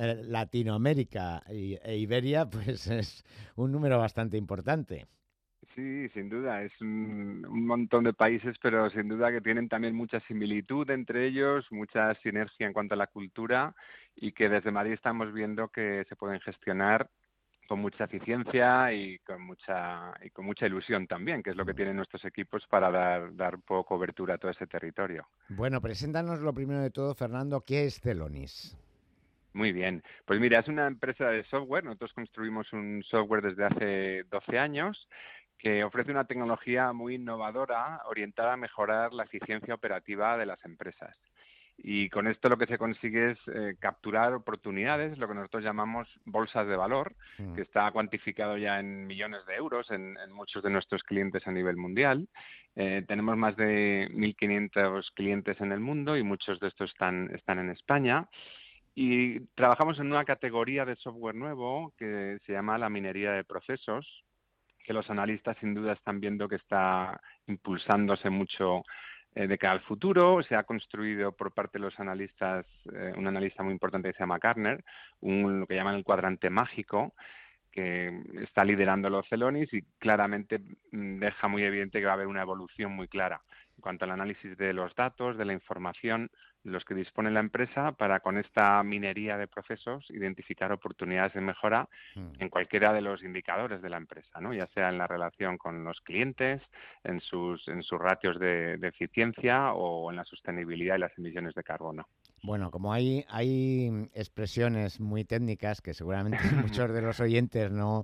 e Iberia pues es un número bastante importante. Sí, sin duda, es un montón de países, pero sin duda que tienen también mucha similitud entre ellos, mucha sinergia en cuanto a la cultura y que desde Madrid estamos viendo que se pueden gestionar con mucha eficiencia y con mucha ilusión también, que es lo que tienen nuestros equipos para dar un poco cobertura a todo ese territorio. Bueno, preséntanos lo primero de todo, Fernando, ¿qué es Celonis? Muy bien, pues mira, es una empresa de software, nosotros construimos un software desde hace 12 años que ofrece una tecnología muy innovadora orientada a mejorar la eficiencia operativa de las empresas. Y con esto lo que se consigue es capturar oportunidades, lo que nosotros llamamos bolsas de valor, que está cuantificado ya en millones de euros en muchos de nuestros clientes a nivel mundial. Tenemos más de 1.500 clientes en el mundo y muchos de estos están en España. Y trabajamos en una categoría de software nuevo que se llama la minería de procesos, que los analistas sin duda están viendo que está impulsándose mucho de cara al futuro. Se ha construido por parte de los analistas, un analista muy importante que se llama Gartner, lo que llaman el cuadrante mágico, que está liderando los Celonis y claramente deja muy evidente que va a haber una evolución muy clara en cuanto al análisis de los datos, de la información, los que dispone la empresa para con esta minería de procesos identificar oportunidades de mejora en cualquiera de los indicadores de la empresa, ¿no? Ya sea en la relación con los clientes, en sus ratios de eficiencia o en la sostenibilidad y las emisiones de carbono. Bueno, como hay expresiones muy técnicas que seguramente muchos de los oyentes no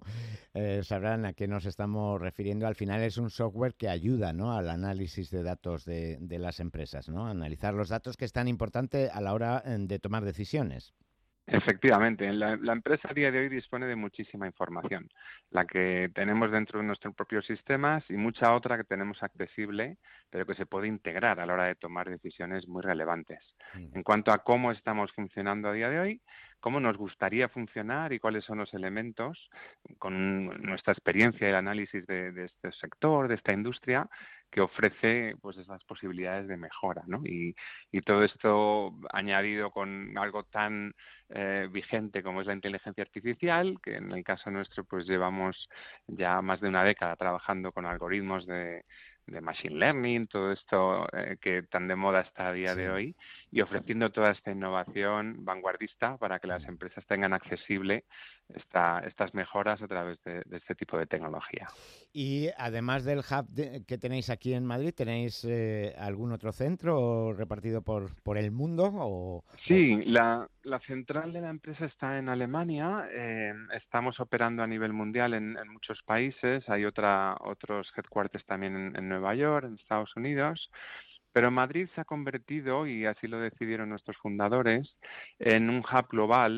sabrán a qué nos estamos refiriendo, al final es un software que ayuda, ¿no?, al análisis de datos de las empresas, ¿no? Analizar los datos, que es tan importante a la hora de tomar decisiones. Efectivamente, la empresa a día de hoy dispone de muchísima información, la que tenemos dentro de nuestros propios sistemas y mucha otra que tenemos accesible, pero que se puede integrar a la hora de tomar decisiones muy relevantes. En cuanto a cómo estamos funcionando a día de hoy, cómo nos gustaría funcionar y cuáles son los elementos, con nuestra experiencia y el análisis de este sector, de esta industria, que ofrece pues esas posibilidades de mejora, ¿no? Y todo esto añadido con algo tan vigente como es la inteligencia artificial, que en el caso nuestro pues llevamos ya más de una década trabajando con algoritmos de machine learning, todo esto que tan de moda está a día de hoy, y ofreciendo toda esta innovación vanguardista para que las empresas tengan accesible estas mejoras a través de este tipo de tecnología. Y además del hub que tenéis aquí en Madrid, ¿tenéis algún otro centro repartido por el mundo? Sí, la central de la empresa está en Alemania. Estamos operando a nivel mundial en muchos países. Hay otros headquarters también en Nueva York, en Estados Unidos. Pero Madrid se ha convertido, y así lo decidieron nuestros fundadores, en un hub global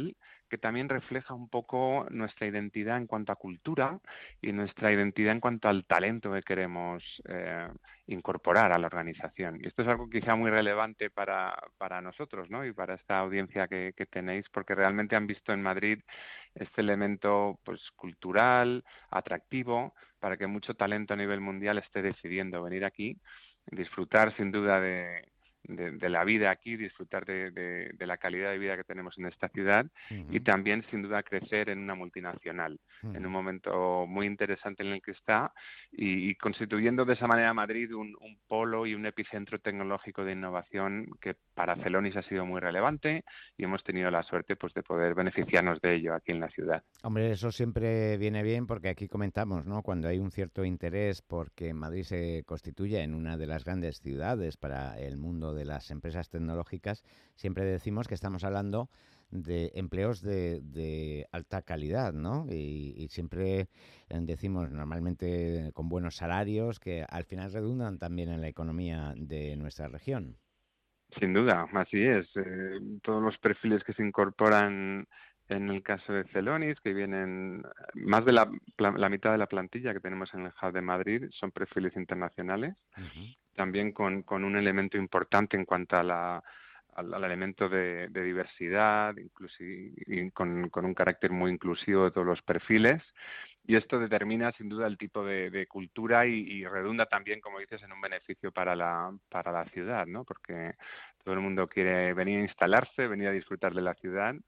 que también refleja un poco nuestra identidad en cuanto a cultura y nuestra identidad en cuanto al talento que queremos incorporar a la organización. Y esto es algo quizá muy relevante para nosotros, ¿no? Y para esta audiencia que tenéis, porque realmente han visto en Madrid este elemento pues cultural, atractivo, para que mucho talento a nivel mundial esté decidiendo venir aquí, disfrutar sin duda de la vida aquí, disfrutar de la calidad de vida que tenemos en esta ciudad y también sin duda crecer en una multinacional, en un momento muy interesante en el que está y constituyendo de esa manera Madrid un polo y un epicentro tecnológico de innovación que para Celonis ha sido muy relevante y hemos tenido la suerte pues de poder beneficiarnos de ello aquí en la ciudad. Hombre, eso siempre viene bien porque aquí comentamos, ¿no? Cuando hay un cierto interés porque Madrid se constituye en una de las grandes ciudades para el mundo de las empresas tecnológicas, siempre decimos que estamos hablando de empleos de alta calidad, ¿no? Y siempre decimos normalmente con buenos salarios que al final redundan también en la economía de nuestra región. Sin duda, así es. Todos los perfiles que se incorporan en el caso de Celonis, que vienen más de la mitad de la plantilla que tenemos en el Hub de Madrid, son perfiles internacionales. También con un elemento importante en cuanto al elemento de diversidad, incluso y con un carácter muy inclusivo de todos los perfiles. Y esto determina sin duda el tipo de cultura y redunda también, como dices, en un beneficio para la ciudad, ¿no? Porque todo el mundo quiere venir a instalarse, venir a disfrutar de la ciudad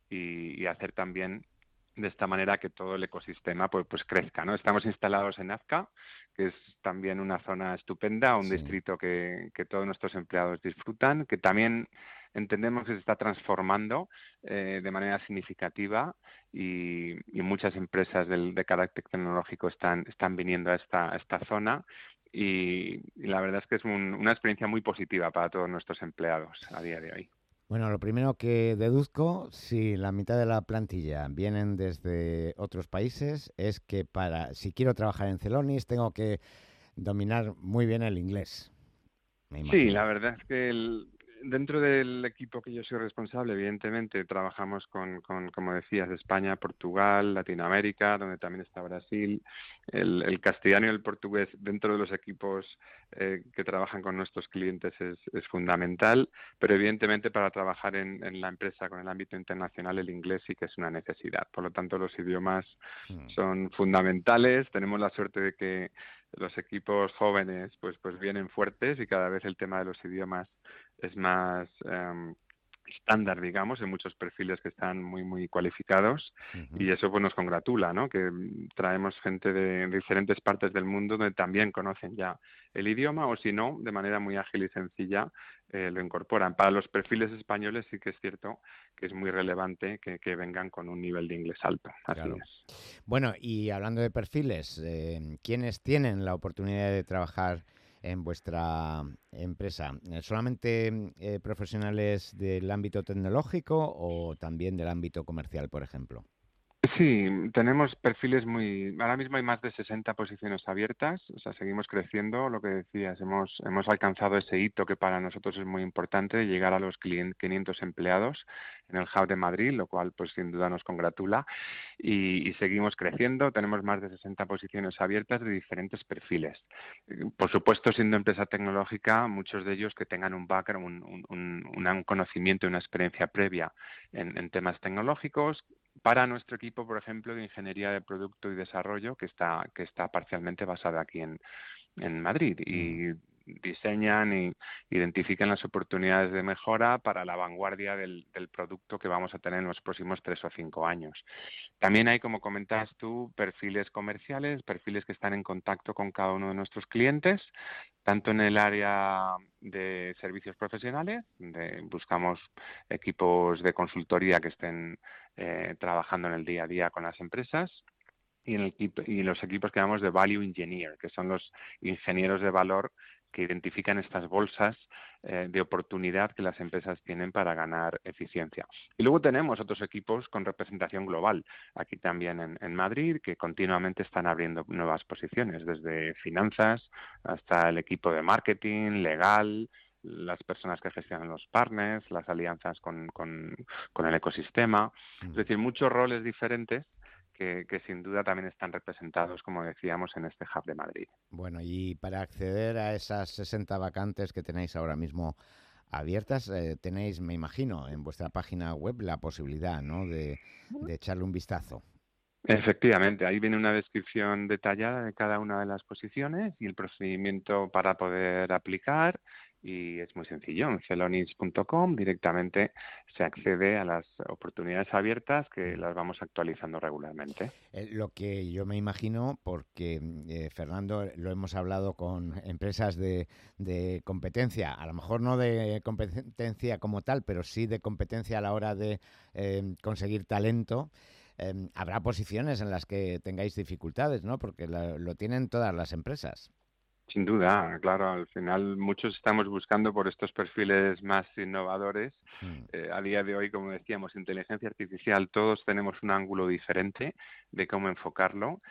y hacer también de esta manera que todo el ecosistema pues crezca, ¿no? Estamos instalados en Azca, que es también una zona estupenda, un distrito que todos nuestros empleados disfrutan, que también entendemos que se está transformando de manera significativa y muchas empresas de carácter tecnológico están viniendo a esta zona y la verdad es que es una experiencia muy positiva para todos nuestros empleados a día de hoy. Bueno, lo primero que deduzco, si la mitad de la plantilla vienen desde otros países, es que si quiero trabajar en Celonis tengo que dominar muy bien el inglés. Sí, la verdad es que dentro del equipo que yo soy responsable, evidentemente trabajamos con como decías, España, Portugal, Latinoamérica, donde también está Brasil. El castellano y el portugués dentro de los equipos que trabajan con nuestros clientes es fundamental, pero evidentemente para trabajar en la empresa con el ámbito internacional el inglés sí que es una necesidad. Por lo tanto, los idiomas son fundamentales. Tenemos la suerte de que los equipos jóvenes pues vienen fuertes y cada vez el tema de los idiomas es más estándar, digamos, en muchos perfiles que están muy, muy cualificados y eso pues nos congratula, ¿no? Que traemos gente de diferentes partes del mundo donde también conocen ya el idioma o si no, de manera muy ágil y sencilla lo incorporan. Para los perfiles españoles sí que es cierto que es muy relevante que vengan con un nivel de inglés alto. Así es. Bueno, y hablando de perfiles, ¿quiénes tienen la oportunidad de trabajar en vuestra empresa? ¿Solamente profesionales del ámbito tecnológico o también del ámbito comercial, por ejemplo? Sí, tenemos perfiles ahora mismo hay más de 60 posiciones abiertas, o sea, seguimos creciendo, lo que decías, hemos alcanzado ese hito que para nosotros es muy importante, de llegar a los 500 empleados en el Hub de Madrid, lo cual pues sin duda nos congratula y seguimos creciendo, tenemos más de 60 posiciones abiertas de diferentes perfiles. Por supuesto, siendo empresa tecnológica, muchos de ellos que tengan un background, un conocimiento y una experiencia previa en temas tecnológicos. Para nuestro equipo, por ejemplo, de ingeniería de producto y desarrollo, que está parcialmente basada aquí en Madrid y diseñan y identifican las oportunidades de mejora para la vanguardia del producto que vamos a tener en los próximos 3 o 5 años. También hay, como comentas tú, perfiles comerciales, perfiles que están en contacto con cada uno de nuestros clientes, tanto en el área de servicios profesionales, buscamos equipos de consultoría que estén trabajando en el día a día con las empresas, y los equipos que llamamos de Value Engineer, que son los ingenieros de valor que identifican estas bolsas de oportunidad que las empresas tienen para ganar eficiencia. Y luego tenemos otros equipos con representación global, aquí también en Madrid, que continuamente están abriendo nuevas posiciones, desde finanzas hasta el equipo de marketing, legal, las personas que gestionan los partners, las alianzas con el ecosistema. Es decir, muchos roles diferentes que sin duda también están representados, como decíamos, en este Hub de Madrid. Bueno, y para acceder a esas 60 vacantes que tenéis ahora mismo abiertas, tenéis, me imagino, en vuestra página web la posibilidad, ¿no?, de echarle un vistazo. Efectivamente, ahí viene una descripción detallada de cada una de las posiciones y el procedimiento para poder aplicar. Y es muy sencillo, en celonis.com directamente se accede a las oportunidades abiertas que las vamos actualizando regularmente. Lo que yo me imagino, porque Fernando, lo hemos hablado con empresas de competencia, a lo mejor no de competencia como tal, pero sí de competencia a la hora de conseguir talento. Habrá posiciones en las que tengáis dificultades, ¿no? Porque lo tienen todas las empresas. Sin duda, claro, al final muchos estamos buscando por estos perfiles más innovadores. A día de hoy, como decíamos, inteligencia artificial, todos tenemos un ángulo diferente de cómo enfocarlo.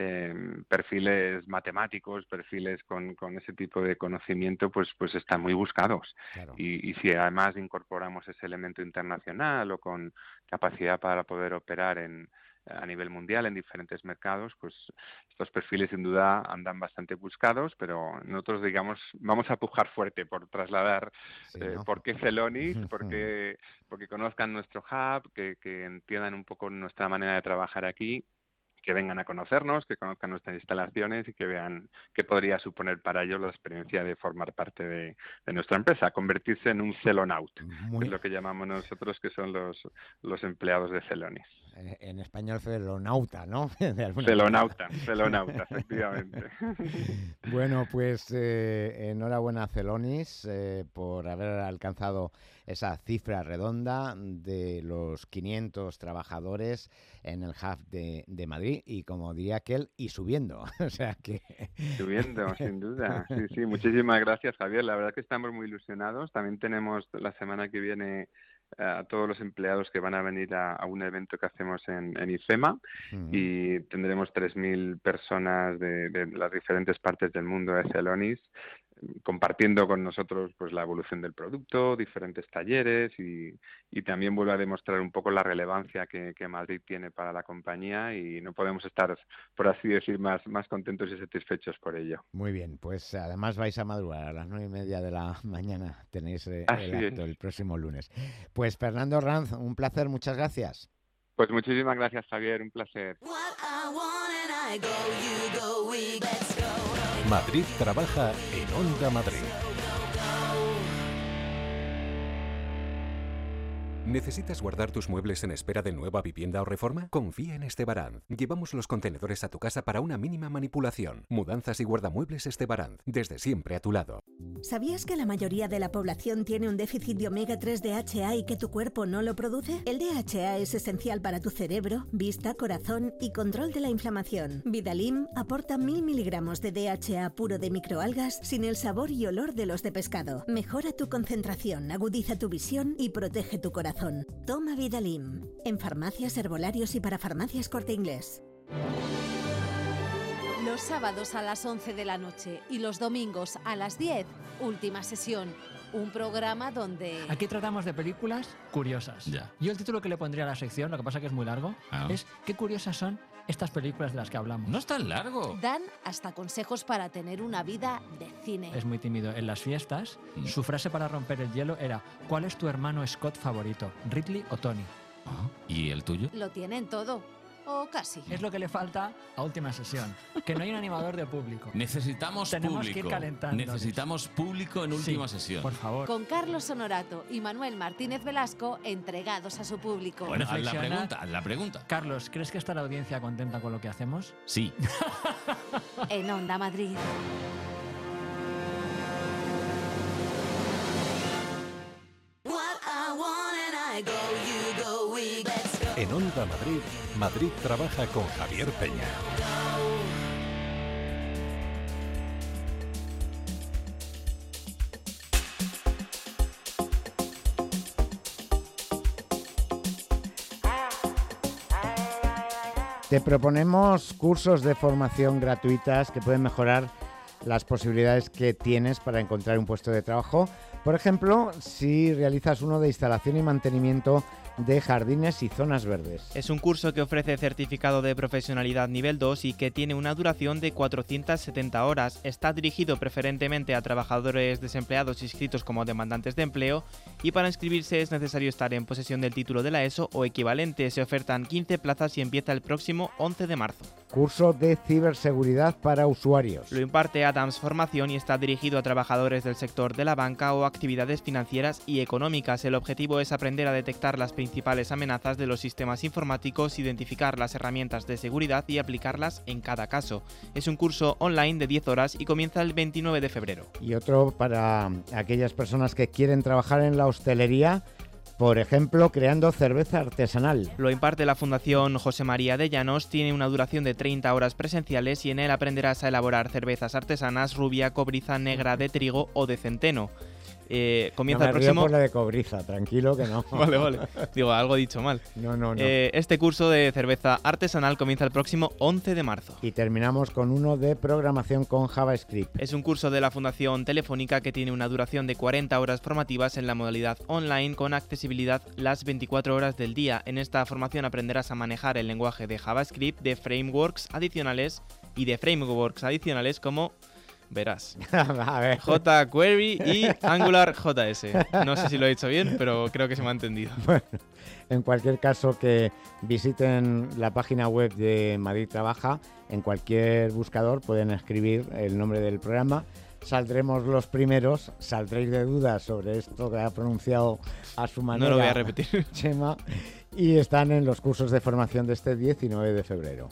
Perfiles matemáticos, perfiles con ese tipo de conocimiento, pues están muy buscados. Claro. Y si además incorporamos ese elemento internacional o con capacidad para poder operar a nivel mundial en diferentes mercados, pues estos perfiles sin duda andan bastante buscados, pero nosotros, digamos, vamos a pujar fuerte por trasladar ¿no? por qué Celonis, porque conozcan nuestro hub, que entiendan un poco nuestra manera de trabajar aquí, que vengan a conocernos, que conozcan nuestras instalaciones y que vean qué podría suponer para ellos la experiencia de formar parte de nuestra empresa, convertirse en un celonaut, que es lo que llamamos nosotros, que son los empleados de Celonis. En español celonauta, ¿no? Celonauta, efectivamente. Bueno, pues enhorabuena a Celonis por haber alcanzado esa cifra redonda de los 500 trabajadores en el Hub de Madrid y, como diría aquel, y subiendo. O sea que... Subiendo, sin duda. Sí, muchísimas gracias, Javier. La verdad que estamos muy ilusionados. También tenemos la semana que viene a todos los empleados que van a venir a un evento que hacemos en IFEMA y tendremos 3.000 personas de las diferentes partes del mundo de Celonis compartiendo con nosotros pues la evolución del producto, diferentes talleres y también vuelve a demostrar un poco la relevancia que Madrid tiene para la compañía y no podemos estar, por así decir, más contentos y satisfechos por ello. Muy bien, pues además vais a madrugar a las 9:30 de la mañana, tenéis el acto el próximo lunes. Pues Fernando Ranz, un placer, muchas gracias. Pues muchísimas gracias, Javier, un placer. Madrid trabaja en Onda Madrid. ¿Necesitas guardar tus muebles en espera de nueva vivienda o reforma? Confía en Estebaranz. Llevamos los contenedores a tu casa para una mínima manipulación. Mudanzas y guardamuebles Estebaranz. Desde siempre a tu lado. ¿Sabías que la mayoría de la población tiene un déficit de omega 3 DHA y que tu cuerpo no lo produce? El DHA es esencial para tu cerebro, vista, corazón y control de la inflamación. Vidalim aporta 1000 miligramos de DHA puro de microalgas sin el sabor y olor de los de pescado. Mejora tu concentración, agudiza tu visión y protege tu corazón. Toma Vidalim. En farmacias, herbolarios y para farmacias Corte Inglés. Los sábados a las 11 de la noche y los domingos a las 10, última sesión. Un programa donde... Aquí tratamos de películas curiosas. Ya. Yo el título que le pondría a la sección, lo que pasa que es muy largo, es ¿qué curiosas son estas películas de las que hablamos? No es tan largo. Dan hasta consejos para tener una vida de cine. Es muy tímido. En las fiestas, su frase para romper el hielo era ¿cuál es tu hermano Scott favorito? ¿Ridley o Tony? ¿Y el tuyo? Lo tienen todo. O casi. Es lo que le falta a última sesión. Que no hay un animador de público. Tenemos que ir calentando. Necesitamos público en última sesión. Por favor. Con Carlos Honorato y Manuel Martínez Velasco entregados a su público. Bueno, haz la pregunta. Carlos, ¿crees que está la audiencia contenta con lo que hacemos? Sí. En Onda Madrid. En Onda Madrid, Madrid trabaja con Javier Peña. Te proponemos cursos de formación gratuitas que pueden mejorar las posibilidades que tienes para encontrar un puesto de trabajo Por ejemplo, si realizas uno de instalación y mantenimiento de jardines y zonas verdes. Es un curso que ofrece certificado de profesionalidad nivel 2 y que tiene una duración de 470 horas. Está dirigido preferentemente a trabajadores desempleados inscritos como demandantes de empleo y para inscribirse es necesario estar en posesión del título de la ESO o equivalente. Se ofertan 15 plazas y empieza el próximo 11 de marzo. Curso de ciberseguridad para usuarios. Lo imparte Adams Formación y está dirigido a trabajadores del sector de la banca o actividades financieras y económicas. El objetivo es aprender a detectar las principales amenazas de los sistemas informáticos, identificar las herramientas de seguridad y aplicarlas en cada caso. Es un curso online de 10 horas y comienza el 29 de febrero. Y otro para aquellas personas que quieren trabajar en la hostelería, por ejemplo, creando cerveza artesanal. Lo imparte la Fundación José María de Llanos, tiene una duración de 30 horas presenciales y en él aprenderás a elaborar cervezas artesanas rubia, cobriza, negra, de trigo o de centeno. Comienza no me el próximo... río por la de cobriza, tranquilo que no. Vale. Digo, algo dicho mal. No. Este curso de cerveza artesanal comienza el próximo 11 de marzo. Y terminamos con uno de programación con JavaScript. Es un curso de la Fundación Telefónica que tiene una duración de 40 horas formativas en la modalidad online con accesibilidad las 24 horas del día. En esta formación aprenderás a manejar el lenguaje de JavaScript, de frameworks adicionales como... Verás. A ver. jQuery y AngularJS. No sé si lo he dicho bien, pero creo que se me ha entendido. Bueno, en cualquier caso, que visiten la página web de Madrid Trabaja. En cualquier buscador pueden escribir el nombre del programa. Saldremos los primeros. Saldréis de dudas sobre esto que ha pronunciado a su manera. No lo voy a repetir. Chema. Y están en los cursos de formación de este 19 de febrero.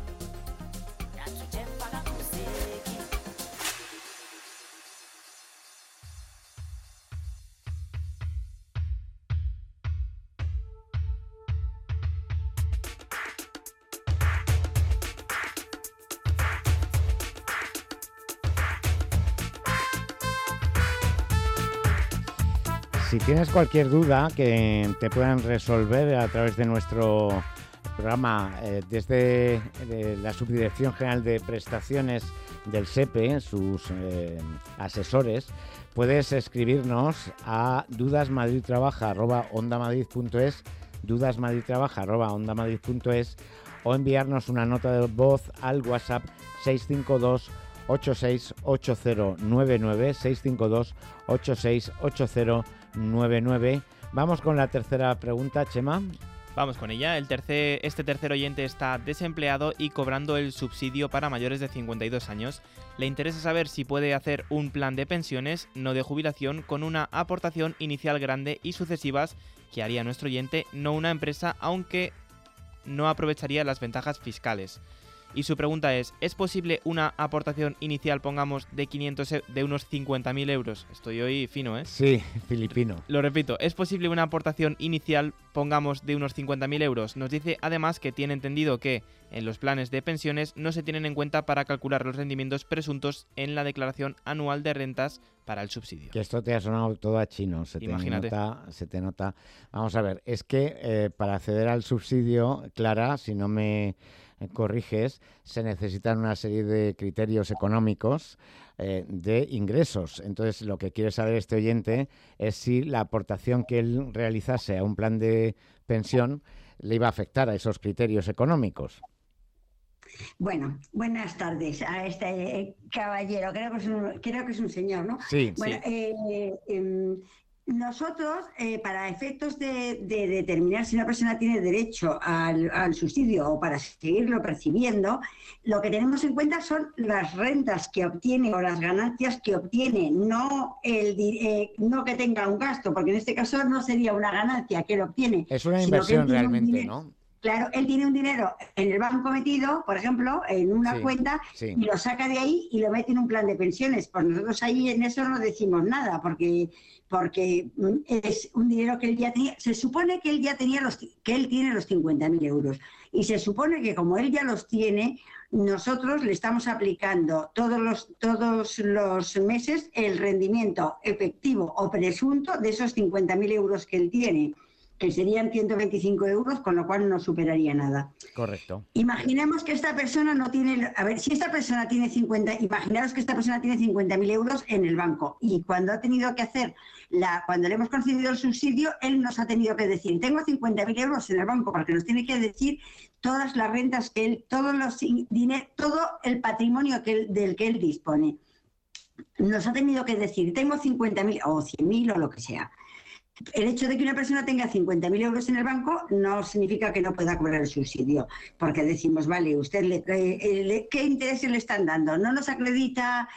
Si tienes cualquier duda que te puedan resolver a través de nuestro programa desde la Subdirección General de Prestaciones del SEPE, sus asesores, puedes escribirnos a dudasmadridtrabaja@ondamadrid.es, dudasmadridtrabaja@ondamadrid.es o enviarnos una nota de voz al WhatsApp 652 868099, 652 868099. Vamos con la tercera pregunta, Chema. Vamos con ella. Este tercer oyente está desempleado y cobrando el subsidio para mayores de 52 años. Le interesa saber si puede hacer un plan de pensiones, no de jubilación, con una aportación inicial grande y sucesivas que haría nuestro oyente, no una empresa, aunque no aprovecharía las ventajas fiscales. Y su pregunta ¿es posible una aportación inicial, pongamos, de unos 50.000 euros? Estoy hoy fino, ¿eh? Sí, filipino. Lo repito, ¿es posible una aportación inicial, pongamos, de unos 50.000 euros? Nos dice además que tiene entendido que en los planes de pensiones no se tienen en cuenta para calcular los rendimientos presuntos en la declaración anual de rentas para el subsidio. Que esto te ha sonado todo a chino, Imagínate. Se te nota. Vamos a ver, es que para acceder al subsidio, Clara, si no me corriges, se necesitan una serie de criterios económicos de ingresos. Entonces, lo que quiere saber este oyente es si la aportación que él realizase a un plan de pensión le iba a afectar a esos criterios económicos. Bueno, buenas tardes a este caballero. Creo que es un señor, ¿no? Sí. Bueno, sí. Nosotros, para efectos de determinar si una persona tiene derecho al subsidio o para seguirlo percibiendo, lo que tenemos en cuenta son las rentas que obtiene o las ganancias que obtiene, no que tenga un gasto, porque en este caso no sería una ganancia que él obtiene. Es una inversión realmente, ¿no? Claro, él tiene un dinero en el banco metido, por ejemplo, en una cuenta, y lo saca de ahí y lo mete en un plan de pensiones. Pues nosotros ahí en eso no decimos nada, porque es un dinero que él ya tenía. Se supone que él ya tenía que él tiene los 50.000 euros. Y se supone que como él ya los tiene, nosotros le estamos aplicando todos los meses el rendimiento efectivo o presunto de esos 50.000 euros que él tiene. que serían 125 euros, con lo cual no superaría nada. Correcto. Imaginemos que esta persona no tiene... A ver, si esta persona tiene 50... Imaginaros que esta persona tiene 50.000 euros en el banco y cuando ha tenido que hacer... Cuando le hemos concedido el subsidio, él nos ha tenido que decir, tengo 50.000 euros en el banco, porque nos tiene que decir todas las rentas que él, todo el patrimonio del que él dispone. Nos ha tenido que decir, tengo 50.000 o 100.000 o lo que sea. El hecho de que una persona tenga 50.000 euros en el banco no significa que no pueda cobrar el subsidio, porque decimos, vale, usted ¿qué intereses le están dando? No nos acredita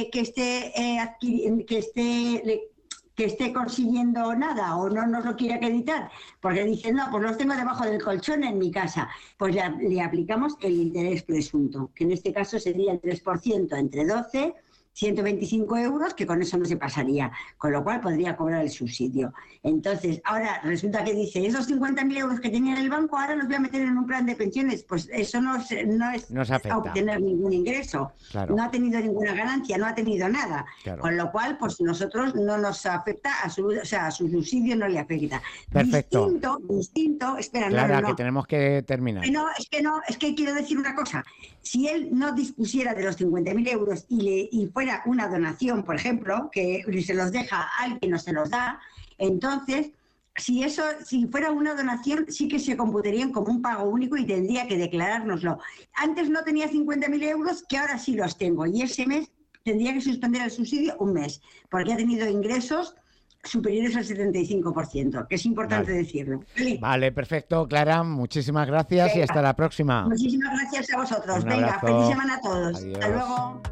que esté consiguiendo nada o no nos lo quiere acreditar, porque dice, no, pues los tengo debajo del colchón en mi casa. Pues le aplicamos el interés presunto, que en este caso sería el 3% entre 12, 125 euros, que con eso no se pasaría, con lo cual podría cobrar el subsidio. Entonces, ahora resulta que dice, esos 50.000 euros que tenía en el banco, ahora los voy a meter en un plan de pensiones. Pues eso no es obtener ningún ingreso. Claro. No ha tenido ninguna ganancia, no ha tenido nada. Claro. Con lo cual, pues nosotros no nos afecta, a su subsidio no le afecta. Perfecto. Distinto, espera, Clara, que tenemos que terminar. Es que quiero decir una cosa. Si él no dispusiera de los 50.000 euros y fuera una donación, por ejemplo, que se los deja a alguien o se los da, entonces, si fuera una donación, sí que se computarían como un pago único y tendría que declarárnoslo. Antes no tenía 50.000 euros, que ahora sí los tengo, y ese mes tendría que suspender el subsidio un mes, porque ha tenido ingresos superiores al 75%, que es importante decirlo. Vale, perfecto, Clara, muchísimas gracias y hasta la próxima. Muchísimas gracias a vosotros. Venga, abrazo. feliz semana a todos. Adiós. Hasta luego.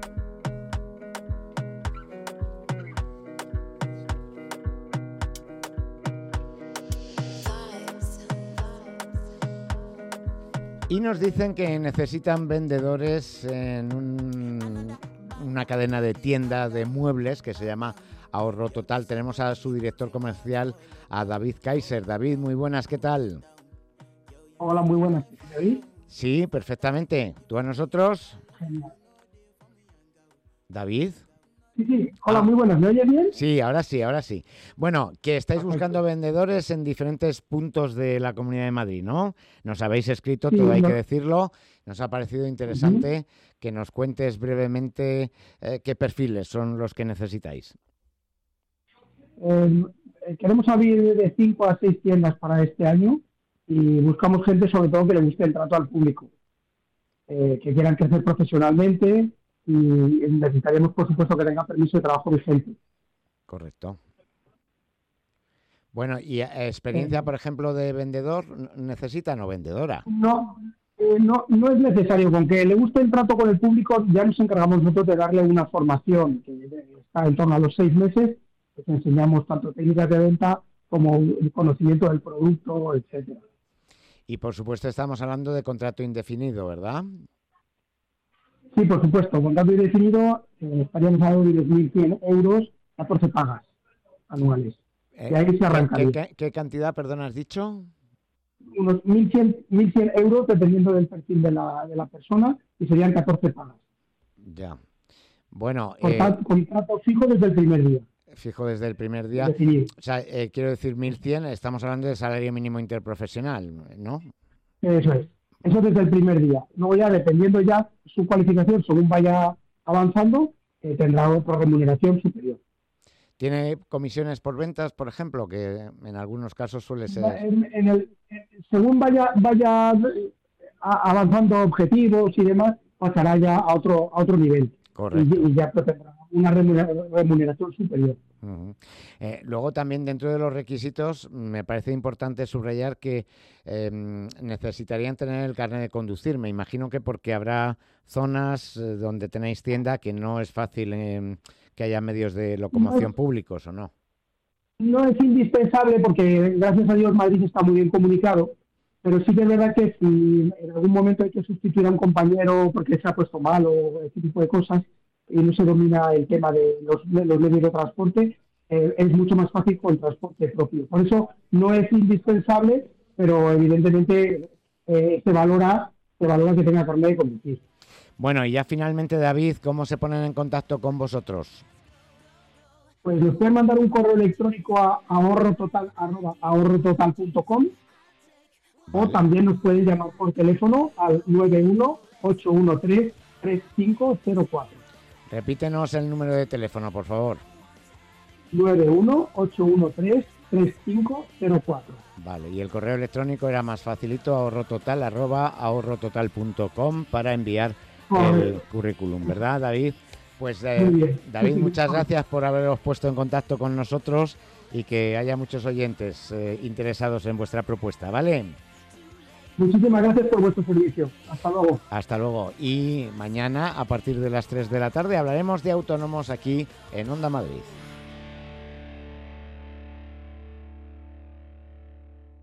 Y nos dicen que necesitan vendedores en una cadena de tiendas de muebles que se llama Ahorro Total. Tenemos a su director comercial, a David Kaiser. David, muy buenas, ¿qué tal? Hola, muy buenas. ¿David? Sí, perfectamente. ¿Tú a nosotros? Genial. ¿David? Sí. Hola, muy buenas. ¿Me oye bien? Sí, ahora sí. Bueno, que estáis buscando vendedores en diferentes puntos de la Comunidad de Madrid, ¿no? Nos habéis escrito, todo hay que decirlo. Nos ha parecido interesante que nos cuentes brevemente qué perfiles son los que necesitáis. Queremos abrir de 5 a 6 tiendas para este año y buscamos gente sobre todo que le guste el trato al público, que quieran crecer profesionalmente y necesitaríamos, por supuesto, que tenga permiso de trabajo vigente. Correcto. Bueno, ¿y experiencia, por ejemplo, de vendedor necesitan o vendedora? No es necesario. Con que le guste el trato con el público, ya nos encargamos nosotros de darle una formación que está en torno a los 6 meses. Les enseñamos tanto técnicas de venta como el conocimiento del producto, etcétera. Y, por supuesto, estamos hablando de contrato indefinido, ¿verdad? Sí, por supuesto. Contrato indefinido, estaríamos hablando de 10.100 euros, 14 pagas anuales. Y ahí se arrancaría. ¿Qué cantidad, perdón, has dicho? Unos 1.100 euros, dependiendo del perfil de la persona, y serían 14 pagas. Ya. Bueno. Contrato fijo desde el primer día. Fijo desde el primer día. Definido. O sea, quiero decir 1.100, estamos hablando de salario mínimo interprofesional, ¿no? Eso es. Eso desde el primer día. Luego ya, dependiendo ya su cualificación, según vaya avanzando, tendrá otra remuneración superior. ¿Tiene comisiones por ventas, por ejemplo, que en algunos casos suele ser? Según vaya avanzando objetivos y demás, pasará ya a otro nivel. Correcto. Y ya tendrá una remuneración superior. Luego también dentro de los requisitos me parece importante subrayar que necesitarían tener el carnet de conducir. Me imagino que porque habrá zonas donde tenéis tienda que no es fácil que haya medios de locomoción públicos, ¿o no? No es indispensable porque gracias a Dios Madrid está muy bien comunicado, pero sí que es verdad que si en algún momento hay que sustituir a un compañero porque se ha puesto mal o ese tipo de cosas y no se domina el tema de los medios de transporte, es mucho más fácil con el transporte propio. Por eso no es indispensable, pero evidentemente se valora que tenga carnet de conducir. Bueno, y ya finalmente, David, ¿cómo se ponen en contacto con vosotros? pues nos pueden mandar un correo electrónico a ahorrototal@ahorrototal.com o también nos pueden llamar por teléfono al 918133504. Repítenos el número de teléfono, por favor. 918133504. Vale, y el correo electrónico era más facilito, ahorrototal@ahorrototal.com para enviar el currículum, ¿verdad, David? Pues David, muchas gracias por haberos puesto en contacto con nosotros y que haya muchos oyentes interesados en vuestra propuesta, ¿vale? Muchísimas gracias por vuestro servicio. Hasta luego. Hasta luego. Y mañana, a partir de las 3 de la tarde, hablaremos de autónomos aquí en Onda Madrid.